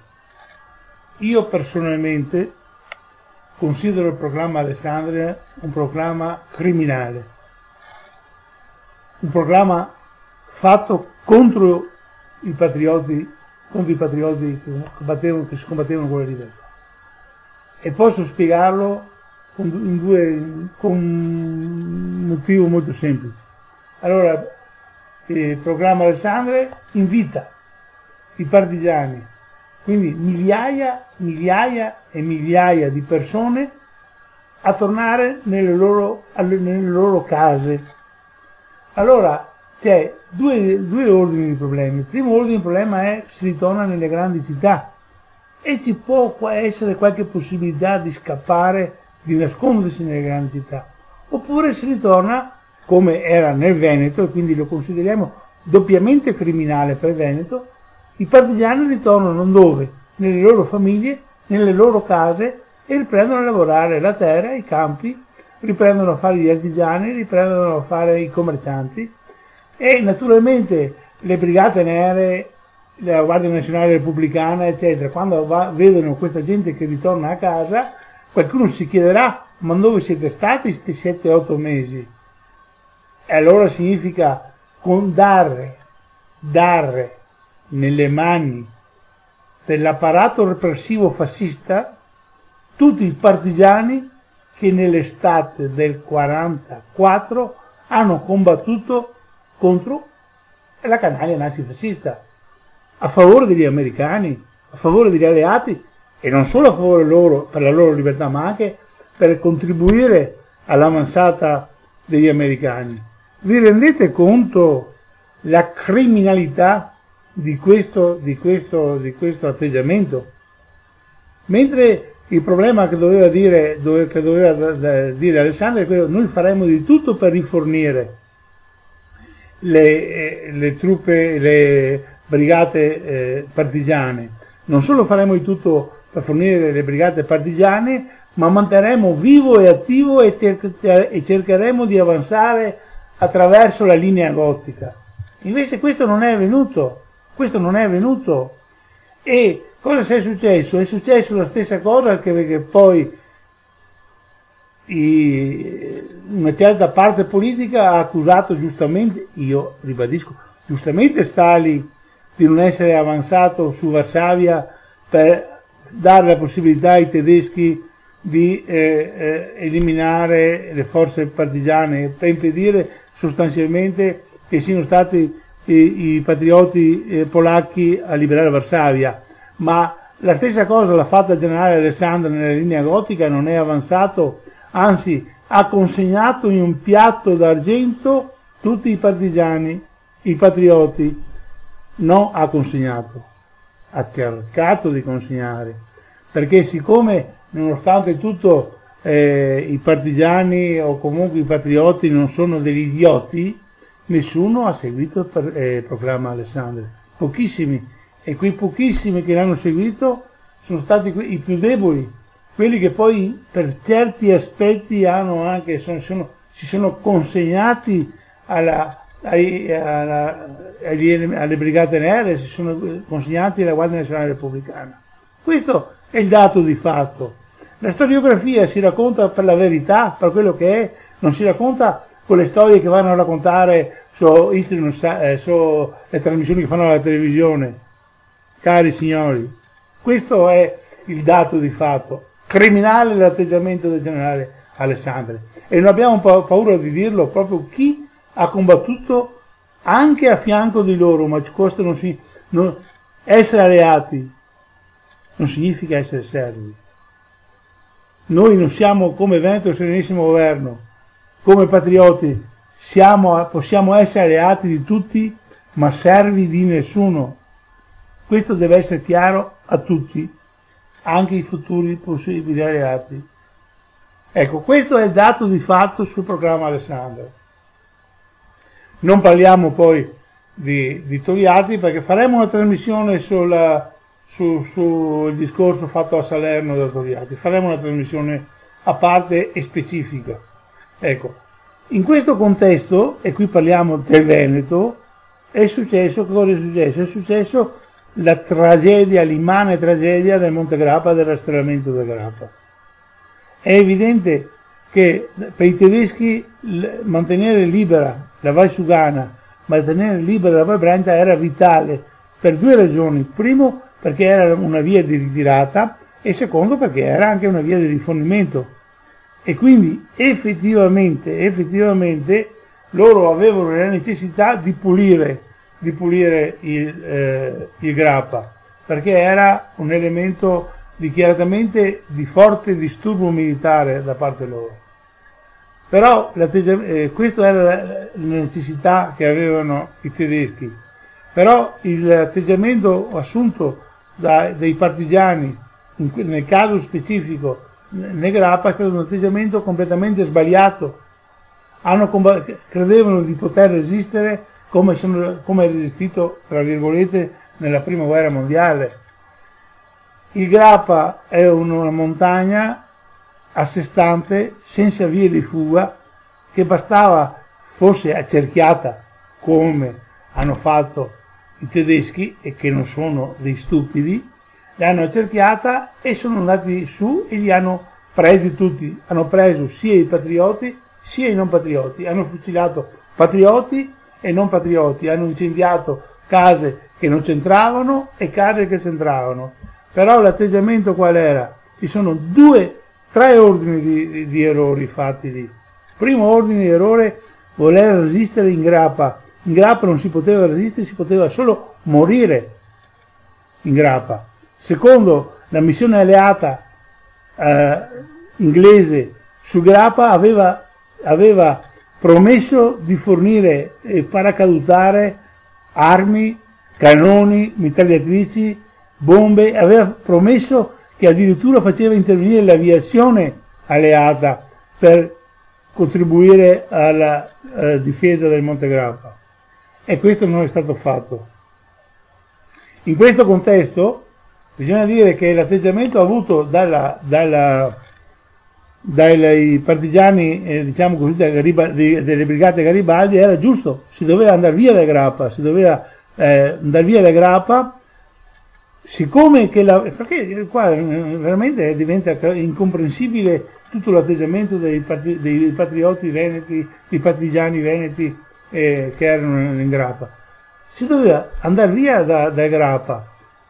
Io personalmente considero il proclama Alexander un proclama criminale, un proclama fatto contro i patrioti, contro i patrioti che, combattevano, che si combattevano con la libertà. E posso spiegarlo con, in due, con un motivo molto semplice. Allora, il proclama Alexander invita i partigiani, quindi migliaia, migliaia e migliaia di persone, a tornare nelle loro, alle, nelle loro case. Allora c'è due, due ordini di problemi. Il primo ordine di problema è si ritorna nelle grandi città e ci può essere qualche possibilità di scappare, di nascondersi nelle grandi città, oppure si ritorna come era nel Veneto, e quindi lo consideriamo doppiamente criminale per il Veneto. I partigiani ritornano dove? Nelle loro famiglie, nelle loro case, e riprendono a lavorare la terra, i campi, riprendono a fare gli artigiani, riprendono a fare i commercianti, e naturalmente le brigate nere, la Guardia Nazionale Repubblicana, eccetera, quando va, vedono questa gente che ritorna a casa, qualcuno si chiederà: ma dove siete stati questi sette otto mesi? E allora significa con dare, dare nelle mani dell'apparato repressivo fascista tutti i partigiani che nell'estate del quarantaquattro hanno combattuto contro è la canaglia nazifascista, a favore degli americani, a favore degli alleati, e non solo a favore loro, per la loro libertà, ma anche per contribuire all'avanzata degli americani. Vi rendete conto la criminalità di questo, di questo, di questo atteggiamento? Mentre il problema che doveva dire, dove, che doveva dire Alessandro è quello: noi faremo di tutto per rifornire le, le truppe, le brigate eh, partigiane. Non solo faremo di tutto per fornire le brigate partigiane, ma manterremo vivo e attivo e, cer- e cercheremo di avanzare attraverso la linea gotica. Invece questo non è avvenuto, questo non è avvenuto. E cosa è successo? È successo la stessa cosa che, che poi i, una certa parte politica ha accusato giustamente, io ribadisco, giustamente Stalin di non essere avanzato su Varsavia per dare la possibilità ai tedeschi di eh, eh, eliminare le forze partigiane, per impedire sostanzialmente che siano stati i, i patrioti eh, polacchi a liberare Varsavia. Ma la stessa cosa l'ha fatta il generale Alessandro nella linea gotica, non è avanzato, anzi ha consegnato in un piatto d'argento tutti i partigiani, i patrioti. Non ha consegnato, ha cercato di consegnare, perché siccome nonostante tutto eh, i partigiani o comunque i patrioti non sono degli idioti, nessuno ha seguito il, per, eh, il proclama Alessandro, pochissimi, e quei pochissimi che l'hanno seguito sono stati que- i più deboli, quelli che poi per certi aspetti hanno anche, sono, sono, si sono consegnati alla, ai, alla, agli, alle brigate nere, si sono consegnati alla Guardia Nazionale Repubblicana. Questo è il dato di fatto. La storiografia si racconta per la verità, per quello che è, non si racconta con le storie che vanno a raccontare su, eh, su le trasmissioni che fanno alla televisione. Cari signori, questo è il dato di fatto. Criminale l'atteggiamento del generale Alessandri, e non abbiamo pa- paura di dirlo, proprio chi ha combattuto anche a fianco di loro, ma questo non si, non, essere alleati non significa essere servi. Noi non siamo come Veneto Serenissimo Governo, come patrioti, siamo, possiamo essere alleati di tutti, ma servi di nessuno. Questo deve essere chiaro a tutti, anche i futuri possibili alleati. Ecco, questo è il dato di fatto sul programma Alessandro. Non parliamo poi di, di Togliatti, perché faremo una trasmissione sulla, su, sul discorso fatto a Salerno da Togliatti, faremo una trasmissione a parte e specifica. Ecco, in questo contesto, e qui parliamo del Veneto, è successo, cosa è successo? È successo la tragedia, l'immane tragedia del Monte Grappa, del rastrellamento del Grappa. È evidente che per i tedeschi mantenere libera la Val Sugana, mantenere libera la Val Brenta era vitale per due ragioni. Primo, perché era una via di ritirata, e secondo, perché era anche una via di rifornimento. E quindi effettivamente, effettivamente loro avevano la necessità di pulire di pulire il, eh, il Grappa, perché era un elemento dichiaratamente di forte disturbo militare da parte loro. Però eh, questa era la, la necessità che avevano i tedeschi. Però l'atteggiamento assunto da, dai partigiani, in, nel caso specifico nel Grappa, è stato un atteggiamento completamente sbagliato. Hanno comb- credevano di poter resistere come, sono, come è resistito, tra virgolette, nella prima guerra mondiale. Il Grappa è una montagna a sé stante, senza vie di fuga, che bastava fosse accerchiata come hanno fatto i tedeschi, e che non sono dei stupidi, l'hanno accerchiata e sono andati su e li hanno presi tutti. Hanno preso sia i patrioti sia i non patrioti, hanno fucilato patrioti e non patrioti, hanno incendiato case che non c'entravano e case che c'entravano. Però l'atteggiamento qual era? Ci sono due, tre ordini di, di, di errori fatti lì. Primo ordine di errore, voler resistere in Grappa in grappa non si poteva resistere, si poteva solo morire in grappa. Secondo, la missione alleata eh, inglese su Grappa aveva, aveva promesso di fornire e paracadutare armi, cannoni, mitragliatrici, bombe, aveva promesso che addirittura faceva intervenire l'aviazione alleata per contribuire alla eh, difesa del Monte Grappa, e questo non è stato fatto. In questo contesto bisogna dire che l'atteggiamento avuto dalla, dalla, dai partigiani, eh, diciamo così, delle brigate Garibaldi era giusto, si doveva andare via da Grappa, si doveva eh, andare via da Grappa, siccome che la, perché qua veramente diventa incomprensibile tutto l'atteggiamento dei, patri, dei patrioti veneti, dei partigiani veneti eh, che erano in Grappa. Si doveva andare via da, da Grappa,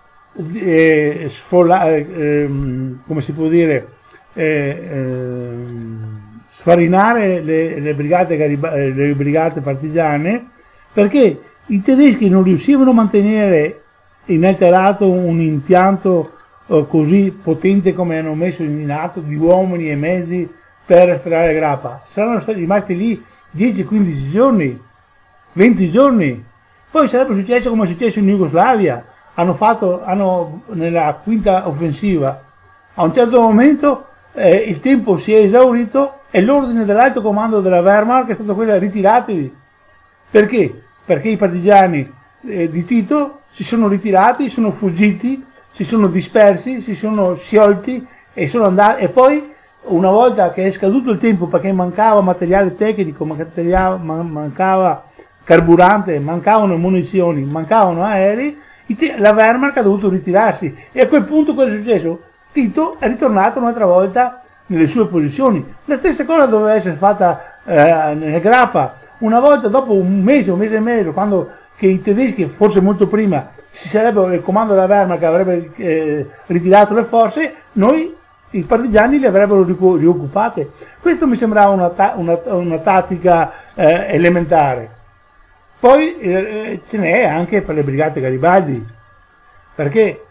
eh, sfola, eh, come si può dire, eh, eh, sfarinare le, le, brigate Garibaldi, le brigate partigiane, perché i tedeschi non riuscivano a mantenere inalterato un impianto eh, così potente come hanno messo in atto di uomini e mezzi per estrarre Grappa. Saranno stati rimasti lì dieci quindici giorni, venti giorni, poi sarebbe successo come è successo in Jugoslavia. Hanno fatto, hanno nella quinta offensiva, a un certo momento eh, il tempo si è esaurito e l'ordine dell'alto comando della Wehrmacht è stato quello di ritiratevi. Perché? Perché i partigiani eh, di Tito si sono ritirati, sono fuggiti, si sono dispersi, si sono sciolti e sono andati, e poi una volta che è scaduto il tempo, perché mancava materiale tecnico, mancava carburante, mancavano munizioni, mancavano aerei, la Wehrmacht ha dovuto ritirarsi, e a quel punto cosa è successo? Tito è ritornato un'altra volta nelle sue posizioni. La stessa cosa doveva essere fatta eh, nella Grappa. Una volta dopo un mese, un mese e mezzo, quando che i tedeschi, forse molto prima, si sarebbero, il comando della Wehrmacht che avrebbe eh, ritirato le forze, noi, i partigiani, le avrebbero rioccupate. Questo mi sembrava una, ta- una, una tattica eh, elementare. Poi eh, ce n'è anche per le brigate Garibaldi, perché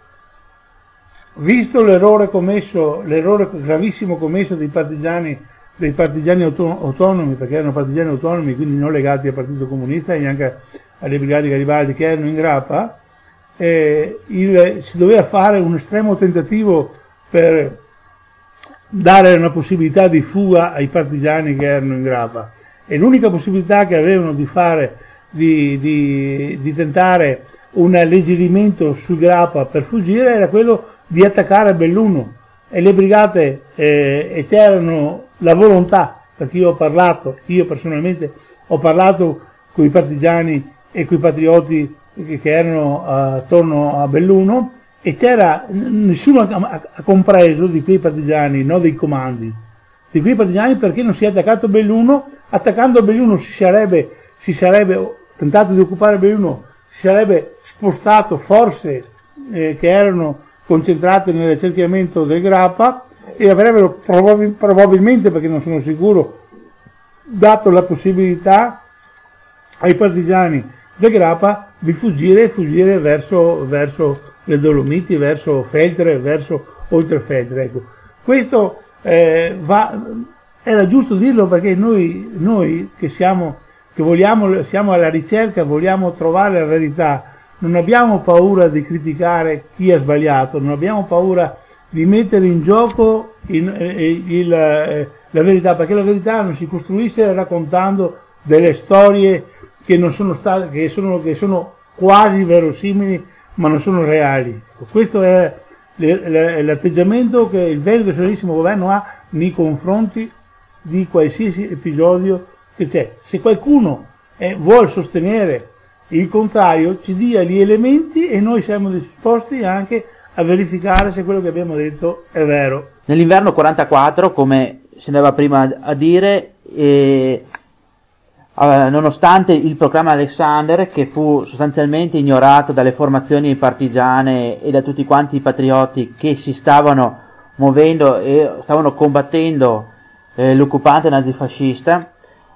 visto l'errore commesso, l'errore gravissimo commesso dei partigiani, dei partigiani auton- autonomi, perché erano partigiani autonomi, quindi non legati al Partito Comunista e neanche alle brigate Garibaldi che erano in Grappa, eh, il, si doveva fare un estremo tentativo per dare una possibilità di fuga ai partigiani che erano in Grappa, e l'unica possibilità che avevano di fare, di, di, di tentare un alleggerimento su Grappa per fuggire, era quello di attaccare Belluno, e le brigate, eh, e c'erano la volontà, perché io ho parlato, io personalmente ho parlato con i partigiani e con i patrioti che, che erano attorno a Belluno, e c'era, nessuno ha, ha compreso di quei partigiani, no, dei comandi, di quei partigiani, perché non si è attaccato Belluno. Attaccando Belluno si sarebbe, si sarebbe tentato di occupare Belluno, si sarebbe spostato forze eh, che erano concentrate nell'accerchiamento del Grappa, e avrebbero probabil- probabilmente, perché non sono sicuro, dato la possibilità ai partigiani del Grappa di fuggire, fuggire verso, verso le Dolomiti, verso Feltre, verso oltre Feltre. Ecco. Questo eh, va, era giusto dirlo, perché noi, noi che siamo, che vogliamo, siamo alla ricerca, vogliamo trovare la verità, non abbiamo paura di criticare chi ha sbagliato, non abbiamo paura di mettere in gioco il, il, il, la verità, perché la verità non si costruisce raccontando delle storie che non sono state, che sono, che sono quasi verosimili, ma non sono reali. Questo è l'atteggiamento che il Veneto Socialissimo Governo ha nei confronti di qualsiasi episodio che c'è. Se qualcuno eh, vuole sostenere il contrario, ci dia gli elementi e noi siamo disposti anche a verificare se quello che abbiamo detto è vero. Nell'inverno quarantaquattro, come si andava prima a dire, eh, Uh, nonostante il proclama Alexander, che fu sostanzialmente ignorato dalle formazioni partigiane e da tutti quanti i patrioti che si stavano muovendo e stavano combattendo eh, l'occupante nazifascista,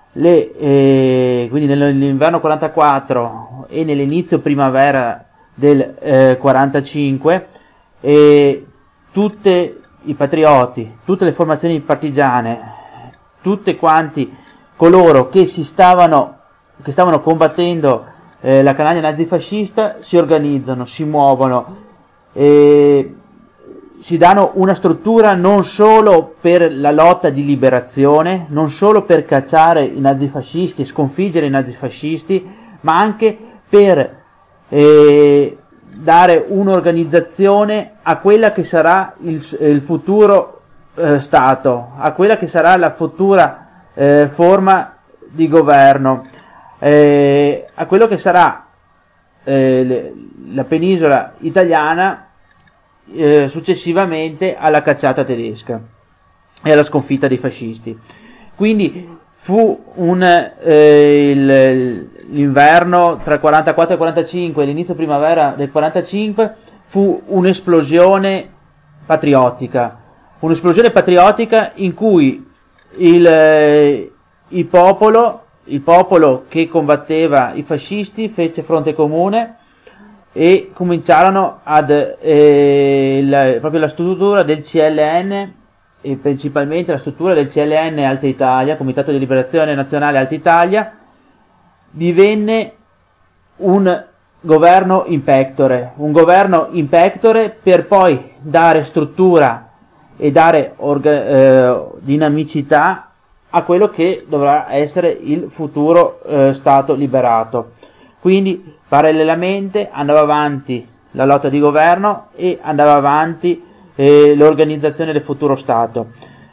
le, eh, quindi nell'inverno quarantaquattro e nell'inizio primavera del eh, quarantacinque, eh, tutte i patrioti, tutte le formazioni partigiane, tutti quanti coloro che si stavano, che stavano combattendo eh, la canaglia nazifascista si organizzano, si muovono, eh, si danno una struttura non solo per la lotta di liberazione, non solo per cacciare i nazifascisti, sconfiggere i nazifascisti, ma anche per eh, dare un'organizzazione a quella che sarà il, il futuro eh, Stato, a quella che sarà la futura eh, forma di governo, eh, a quello che sarà eh, le, la penisola italiana Eh, successivamente alla cacciata tedesca e alla sconfitta dei fascisti. Quindi fu un, eh, il, l'inverno tra il quarantaquattro e il quarantacinque e l'inizio primavera del quarantacinque fu un'esplosione patriottica, un'esplosione patriottica in cui il, eh, il popolo, il popolo che combatteva i fascisti fece fronte comune e cominciarono ad eh, la, proprio la struttura del C L N e principalmente la struttura del C L N Alta Italia, Comitato di Liberazione Nazionale Alta Italia, divenne un governo in pectore, un governo in pectore per poi dare struttura e dare orga, eh, dinamicità a quello che dovrà essere il futuro eh, Stato liberato. Quindi parallelamente andava avanti la lotta di governo e andava avanti eh, l'organizzazione del futuro Stato.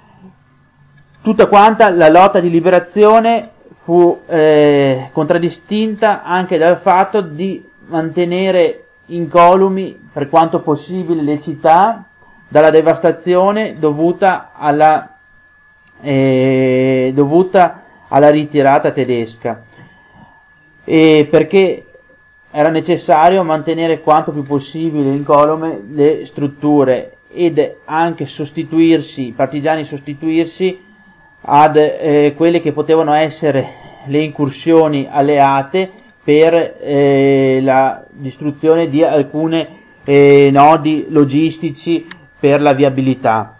Tutta quanta la lotta di liberazione fu eh, contraddistinta anche dal fatto di mantenere incolumi per quanto possibile le città dalla devastazione dovuta alla, eh, dovuta alla ritirata tedesca. E perché era necessario mantenere quanto più possibile incolume le strutture ed anche sostituirsi, i partigiani sostituirsi ad eh, quelle che potevano essere le incursioni alleate per eh, la distruzione di alcune eh, nodi logistici per la viabilità.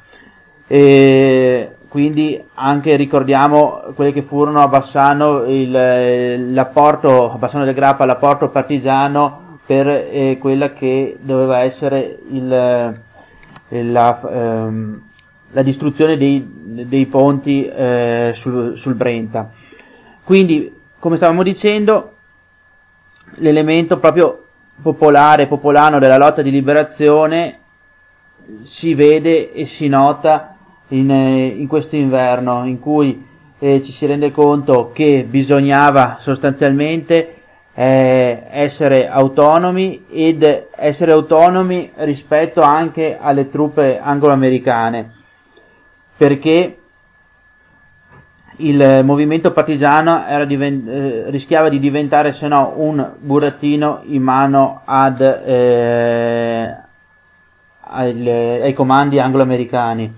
E quindi anche ricordiamo quelle che furono a Bassano il, l'apporto, a Bassano del Grappa l'apporto partigiano per eh, quella che doveva essere il, la, ehm, la distruzione dei, dei ponti eh, sul, sul Brenta. Quindi, come stavamo dicendo, l'elemento proprio popolare, popolano della lotta di liberazione si vede e si nota In, in questo inverno in cui eh, ci si rende conto che bisognava sostanzialmente eh, essere autonomi ed essere autonomi rispetto anche alle truppe anglo-americane, perché il movimento partigiano era divent- eh, rischiava di diventare se no un burattino in mano ad, eh, ai, ai comandi anglo-americani.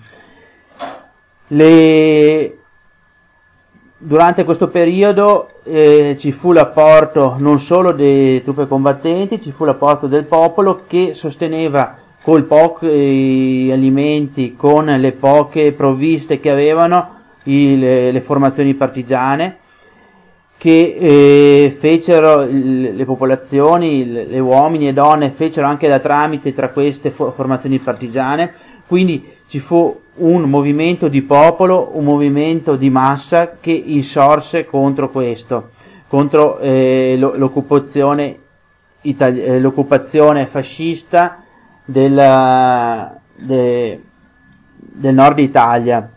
Le... Durante questo periodo eh, ci fu l'apporto non solo delle truppe combattenti, ci fu l'apporto del popolo che sosteneva col pochi alimenti, con le poche provviste che avevano i, le, le formazioni partigiane, che eh, fecero le, le popolazioni, le, le uomini e donne fecero anche da tramite tra queste fo- formazioni partigiane. Quindi ci fu un movimento di popolo, un movimento di massa che insorse contro questo, contro eh, l'occupazione, itali- eh, l'occupazione fascista della, de, del nord Italia.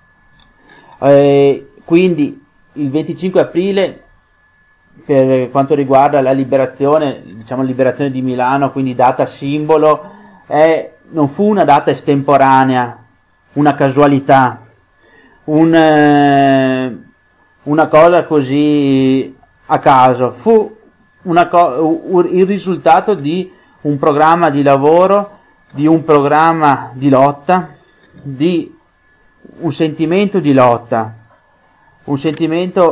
Eh, quindi il venticinque aprile, per quanto riguarda la liberazione, diciamo liberazione di Milano, quindi data simbolo, è, non fu una data estemporanea, una casualità, un, eh, una cosa così a caso, fu una co- il risultato di un programma di lavoro, di un programma di lotta, di un sentimento di lotta, un sentimento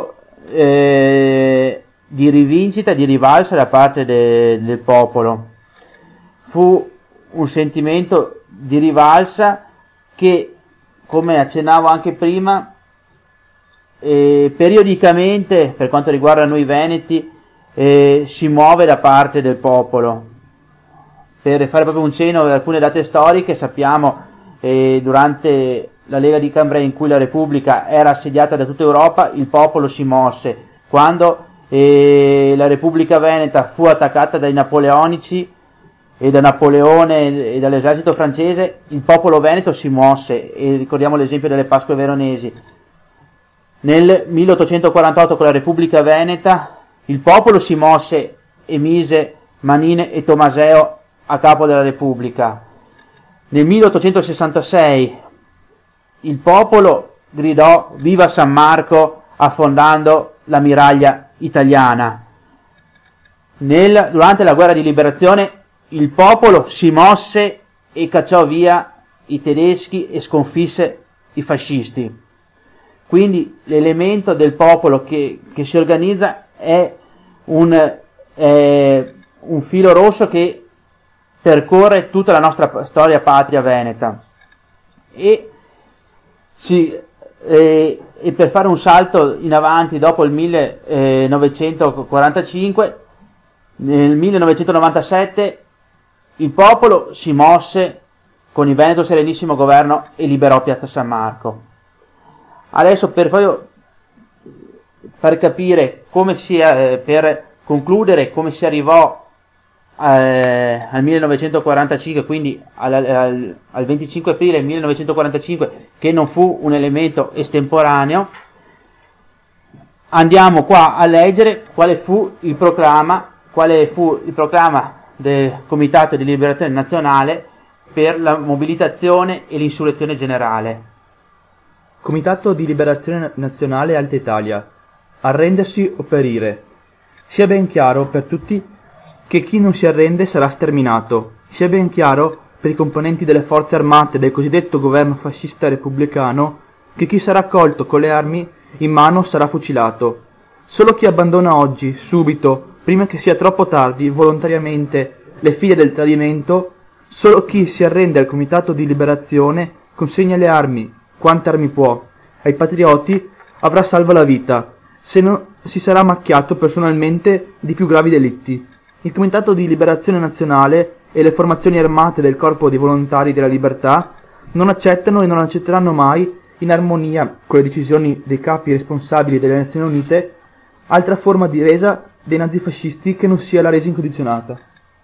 eh, di rivincita, di rivalsa da parte de, del popolo. Fu un sentimento di rivalsa che, come accennavo anche prima, eh, periodicamente, per quanto riguarda noi veneti, eh, si muove da parte del popolo. Per fare proprio un cenno ad alcune date storiche, sappiamo eh, durante la Lega di Cambrai, in cui la Repubblica era assediata da tutta Europa, il popolo si mosse. Quando eh, la Repubblica Veneta fu attaccata dai napoleonici e da Napoleone e dall'esercito francese, il popolo veneto si mosse, e ricordiamo l'esempio delle Pasque veronesi. Nel milleottocentoquarantotto, con la Repubblica Veneta, il popolo si mosse e mise Manine e Tomaseo a capo della Repubblica. Nel milleottocentosessantasei il popolo gridò "Viva San Marco", affondando l'ammiraglia italiana. Nel, durante la guerra di liberazione il popolo si mosse e cacciò via i tedeschi e sconfisse i fascisti. Quindi l'elemento del popolo che, che si organizza è un, è un filo rosso che percorre tutta la nostra storia patria veneta. E, si, eh, e per fare un salto in avanti, dopo il millenovecentoquarantacinque, nel millenovecentonovantasette il popolo si mosse con il Veneto Serenissimo Governo e liberò Piazza San Marco. Adesso, per poi far capire come si, eh, per concludere come si arrivò eh, al millenovecentoquarantacinque, quindi al, al, al venticinque aprile millenovecentoquarantacinque, che non fu un elemento estemporaneo, andiamo qua a leggere quale fu il proclama, quale fu il proclama del Comitato di Liberazione Nazionale per la mobilitazione e l'insurrezione generale. Comitato di Liberazione Nazionale Alta Italia. Arrendersi o perire. Sia ben chiaro per tutti che chi non si arrende sarà sterminato. Sia ben chiaro per i componenti delle forze armate del cosiddetto governo fascista repubblicano che chi sarà colto con le armi in mano sarà fucilato. Solo chi abbandona oggi, subito, prima che sia troppo tardi, volontariamente, le file del tradimento, solo chi si arrende al Comitato di Liberazione consegna le armi, quante armi può, ai patrioti, avrà salva la vita, se non si sarà macchiato personalmente di più gravi delitti. Il Comitato di Liberazione Nazionale e le formazioni armate del Corpo di Volontari della Libertà non accettano e non accetteranno mai, in armonia con le decisioni dei capi responsabili delle Nazioni Unite, altra forma di resa dei nazifascisti che non sia la resa incondizionata.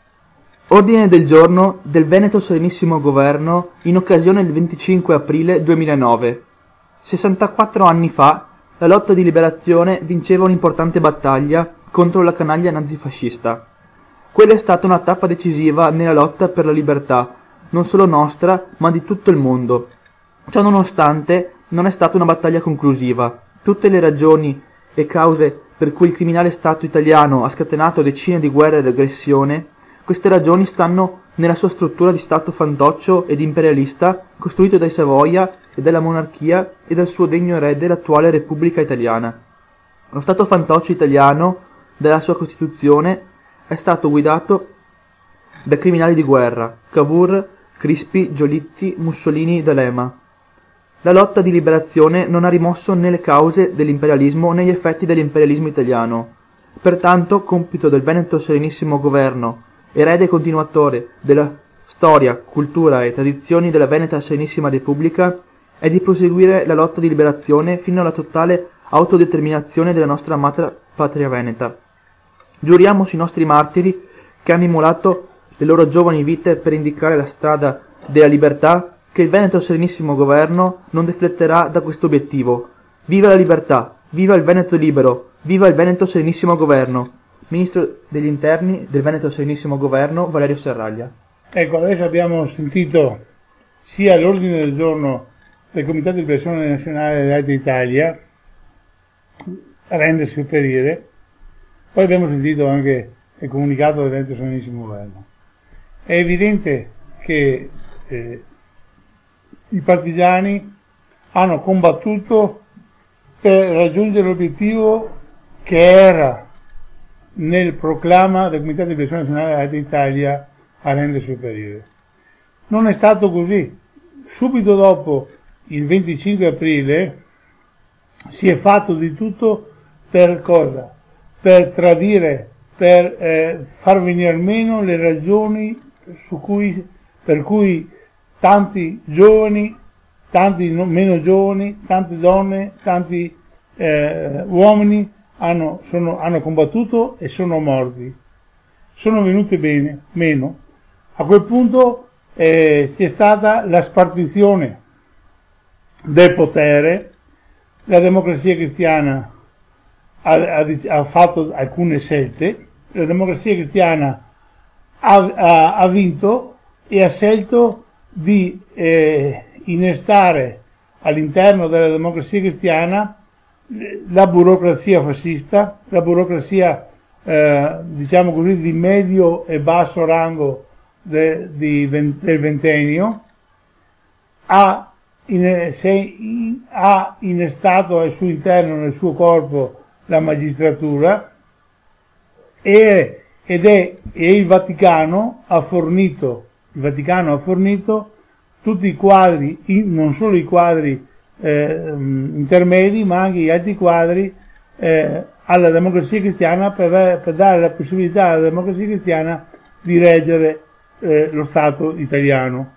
Ordine del giorno del Veneto Serenissimo Governo in occasione del venticinque aprile duemilanove. sessantaquattro anni fa la lotta di liberazione vinceva un'importante battaglia contro la canaglia nazifascista. Quella è stata una tappa decisiva nella lotta per la libertà, non solo nostra, ma di tutto il mondo. Ciò nonostante, non è stata una battaglia conclusiva. Tutte le ragioni e cause per cui il criminale Stato italiano ha scatenato decine di guerre ed aggressione, queste ragioni stanno nella sua struttura di Stato fantoccio ed imperialista costruito dai Savoia e dalla monarchia e dal suo degno erede, l'attuale Repubblica Italiana. Lo Stato fantoccio italiano, dalla sua Costituzione, è stato guidato da criminali di guerra, Cavour, Crispi, Giolitti, Mussolini, D'Alema. La lotta di liberazione non ha rimosso né le cause dell'imperialismo né gli effetti dell'imperialismo italiano. Pertanto, compito del Veneto Serenissimo Governo, erede e continuatore della storia, cultura e tradizioni della Veneta Serenissima Repubblica, è di proseguire la lotta di liberazione fino alla totale autodeterminazione della nostra amata patria veneta. Giuriamo sui nostri martiri che hanno immolato le loro giovani vite per indicare la strada della libertà, che il Veneto Serenissimo Governo non defletterà da questo obiettivo. Viva la libertà, viva il Veneto libero, viva il Veneto Serenissimo Governo. Ministro degli Interni del Veneto Serenissimo Governo, Valerio Serraglia. Ecco, adesso abbiamo sentito sia l'ordine del giorno del Comitato di Liberazione Nazionale dell'Alta Italia, arrendersi o perire, poi abbiamo sentito anche il comunicato del Veneto Serenissimo Governo. È evidente che eh, i partigiani hanno combattuto per raggiungere l'obiettivo che era nel proclama del Comitato di Liberazione Nazionale d'Italia a rendersi superiore. Non è stato così. Subito dopo, il venticinque aprile, si è fatto di tutto per cosa? Per tradire, per eh, far venire meno le ragioni su cui, per cui tanti giovani, tanti no, meno giovani, tante donne, tanti eh, uomini hanno, sono, hanno combattuto e sono morti. Sono venuti bene, meno. A quel punto eh, c'è stata la spartizione del potere. La Democrazia Cristiana ha, ha, ha fatto alcune scelte, la Democrazia Cristiana ha, ha, ha vinto e ha scelto di eh, innestare all'interno della Democrazia Cristiana la burocrazia fascista, la burocrazia eh, diciamo così di medio e basso rango de, di, del ventennio, ha In, se in, ha innestato al suo interno, nel suo corpo, la magistratura e, ed è e il Vaticano ha fornito il Vaticano ha fornito tutti i quadri, in, non solo i quadri eh, intermedi, ma anche gli altri quadri eh, alla Democrazia Cristiana per, per dare la possibilità alla Democrazia Cristiana di reggere eh, lo Stato italiano.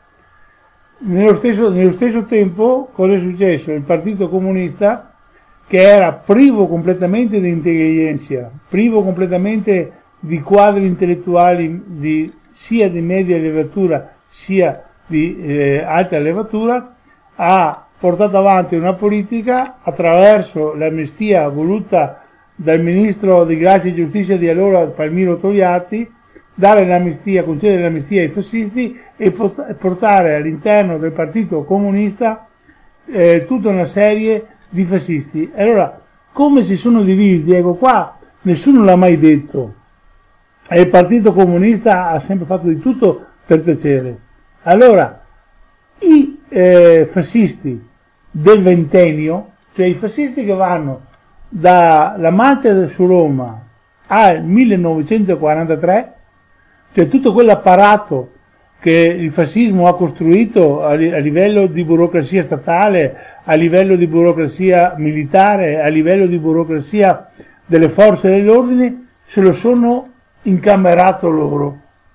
Nello stesso, nello stesso tempo, cosa è successo? Il Partito Comunista, che era privo completamente di intelligenza, privo completamente di quadri intellettuali di, sia di media levatura sia di eh, alta levatura, ha portato avanti una politica attraverso l'amnistia voluta dal ministro di Grazia e Giustizia di allora, Palmiro Togliatti, dare l'amnistia, concedere l'amnistia ai fascisti e portare all'interno del Partito Comunista eh, tutta una serie di fascisti. E allora, come si sono divisi? Ecco, qua nessuno l'ha mai detto. E il Partito Comunista ha sempre fatto di tutto per tacere. Allora, i eh, fascisti del ventennio, cioè i fascisti che vanno dalla marcia su Roma al millenovecentoquarantatré, cioè tutto quell'apparato che il fascismo ha costruito a, li, a livello di burocrazia statale, a livello di burocrazia militare, a livello di burocrazia delle forze dell'ordine, se lo sono incamerato loro.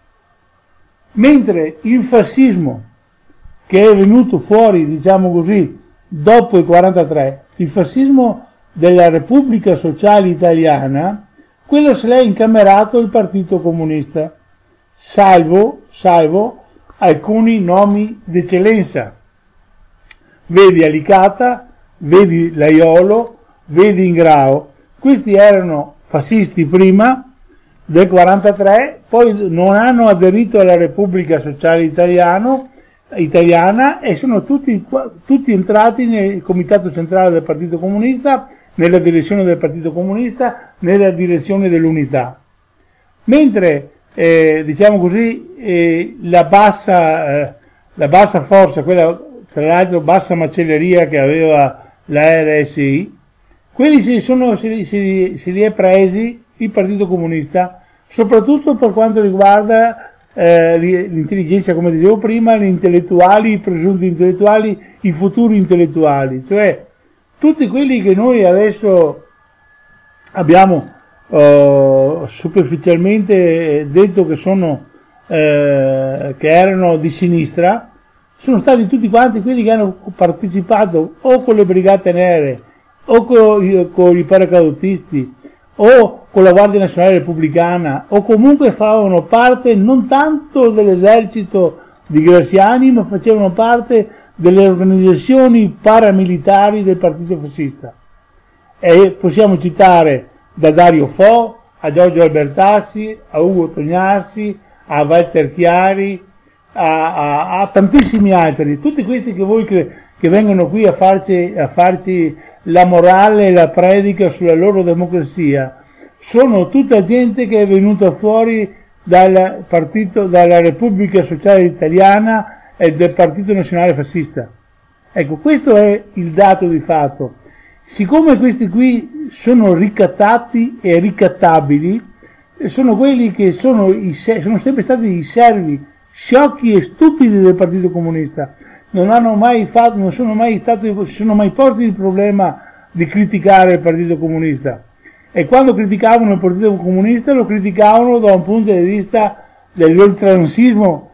Mentre il fascismo che è venuto fuori, diciamo così, dopo il quarantatré, il fascismo della Repubblica Sociale Italiana, quello se l'è incamerato il Partito Comunista. Salvo, salvo alcuni nomi d'eccellenza. Vedi Alicata, vedi Laiolo, vedi Ingrao. Questi erano fascisti prima del quarantatré, poi non hanno aderito alla Repubblica Sociale Italiano, Italiana e sono tutti, tutti entrati nel Comitato Centrale del Partito Comunista, nella direzione del Partito Comunista, nella direzione dell'Unità. Mentre Eh, diciamo così, eh, la bassa eh, la bassa forza, quella tra l'altro bassa macelleria che aveva la R S I, quelli si, sono, si, si, si li è presi il Partito Comunista, soprattutto per quanto riguarda eh, l'intelligenza, come dicevo prima, gli intellettuali, i presunti intellettuali, i futuri intellettuali, cioè tutti quelli che noi adesso abbiamo Uh, superficialmente detto che sono eh, che erano di sinistra, sono stati tutti quanti quelli che hanno partecipato o con le brigate nere o con, con i paracadutisti o con la Guardia Nazionale Repubblicana, o comunque facevano parte non tanto dell'esercito di Graziani, ma facevano parte delle organizzazioni paramilitari del partito fascista. E possiamo citare da Dario Fo a Giorgio Albertassi, a Ugo Tognassi, a Walter Chiari, a, a, a tantissimi altri, tutti questi che voi che, che vengono qui a farci, a farci la morale e la predica sulla loro democrazia, sono tutta gente che è venuta fuori dal partito, dalla Repubblica Sociale Italiana e del Partito Nazionale Fascista. Ecco, questo è il dato di fatto. Siccome questi qui sono ricattati e ricattabili, sono quelli che sono, i, sono sempre stati i servi sciocchi e stupidi del Partito Comunista. Non hanno mai fatto, non sono mai stati, si sono mai posti il problema di criticare il Partito Comunista. E quando criticavano il Partito Comunista lo criticavano da un punto di vista dell'oltranzismo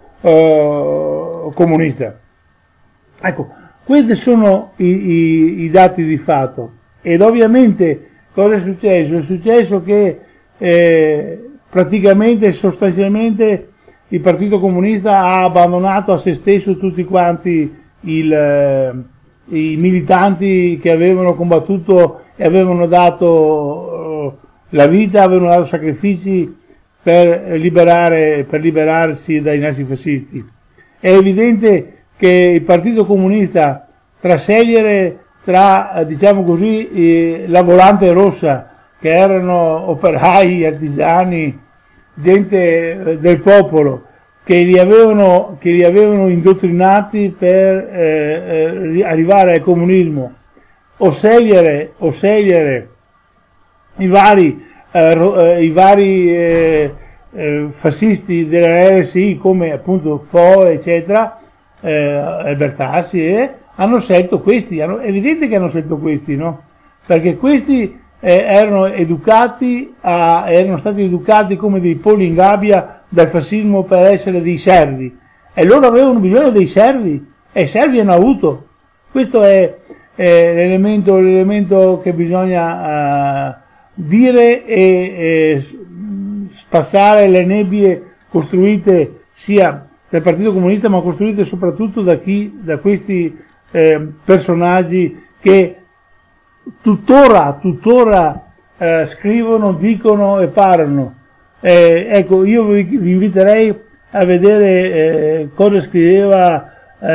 eh, comunista. Ecco, questi sono i, i, i dati di fatto. Ed ovviamente cosa è successo? È successo che eh, praticamente, sostanzialmente, il Partito Comunista ha abbandonato a se stesso tutti quanti il, eh, i militanti che avevano combattuto e avevano dato eh, la vita, avevano dato sacrifici per liberare, per liberarsi dai nazifascisti. È evidente che il Partito Comunista, tra scegliere tra, diciamo così, eh, la volante rossa, che erano operai, artigiani, gente del popolo, che li avevano, che li avevano indottrinati per eh, eh, arrivare al comunismo, o scegliere, o scegliere i vari, eh, i vari eh, eh, fascisti della R S I come appunto Fo, eccetera, eh, Bertassi, eh, hanno scelto questi, hanno, è evidente che hanno scelto questi, no? Perché questi eh, erano educati, a, erano stati educati come dei polli in gabbia dal fascismo per essere dei servi, e loro avevano bisogno dei servi, e i servi hanno avuto. Questo è, è l'elemento, l'elemento che bisogna uh, dire e, e spassare le nebbie costruite sia dal Partito Comunista, ma costruite soprattutto da chi, da questi eh, personaggi che tuttora, tuttora eh, scrivono, dicono e parlano. Eh, ecco, io vi, vi inviterei a vedere eh, cosa scriveva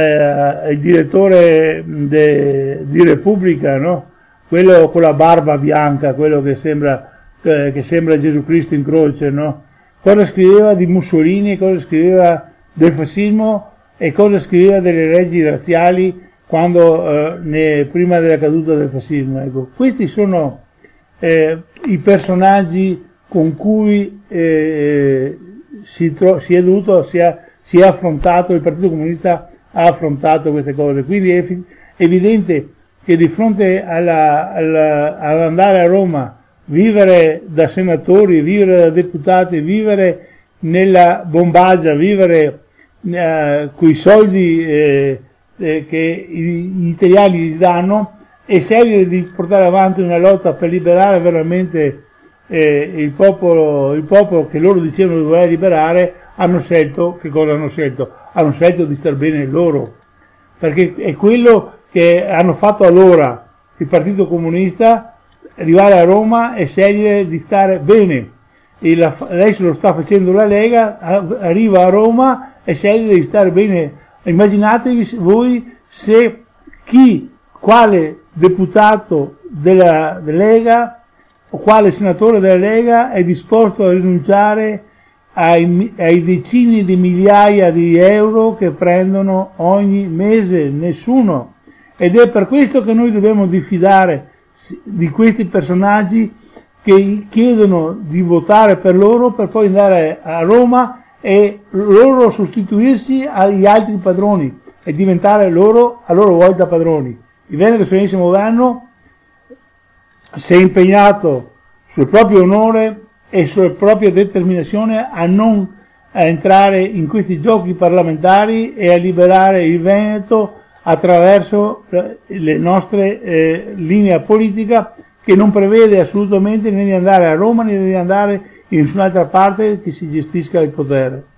eh, il direttore de, di Repubblica, no? Quello con la barba bianca, quello che sembra, eh, che sembra Gesù Cristo in croce, no? Cosa scriveva di Mussolini, cosa scriveva del fascismo e cosa scriveva delle leggi razziali quando, eh, ne, prima della caduta del fascismo. Ecco, questi sono eh, i personaggi con cui eh, si, tro- si è dovuto, si è, si è affrontato, il Partito Comunista ha affrontato queste cose. Quindi è fi- evidente che di fronte alla, alla, ad andare a Roma, vivere da senatori, vivere da deputati, vivere nella bombagia, vivere eh, coi soldi eh, eh, che gli italiani gli danno, e scegliere di portare avanti una lotta per liberare veramente eh, il popolo, il popolo che loro dicevano di voler liberare, hanno scelto, che cosa hanno scelto? Hanno scelto di star bene loro, perché è quello che hanno fatto allora il Partito Comunista, arrivare a Roma e scegliere di stare bene. E la, adesso lo sta facendo la Lega, arriva a Roma e sceglie di stare bene. Immaginatevi voi se chi, quale deputato della, della Lega o quale senatore della Lega è disposto a rinunciare ai, ai decine di migliaia di euro che prendono ogni mese. Nessuno. Ed è per questo che noi dobbiamo diffidare di questi personaggi che chiedono di votare per loro per poi andare a Roma e loro sostituirsi agli altri padroni e diventare loro a loro volta padroni. Il Veneto Serenissimo Governo si è impegnato sul proprio onore e sulla propria determinazione a non a entrare in questi giochi parlamentari e a liberare il Veneto attraverso le nostre eh, linee politica, che non prevede assolutamente né di andare a Roma né di andare in nessun'altra parte che si gestisca il potere.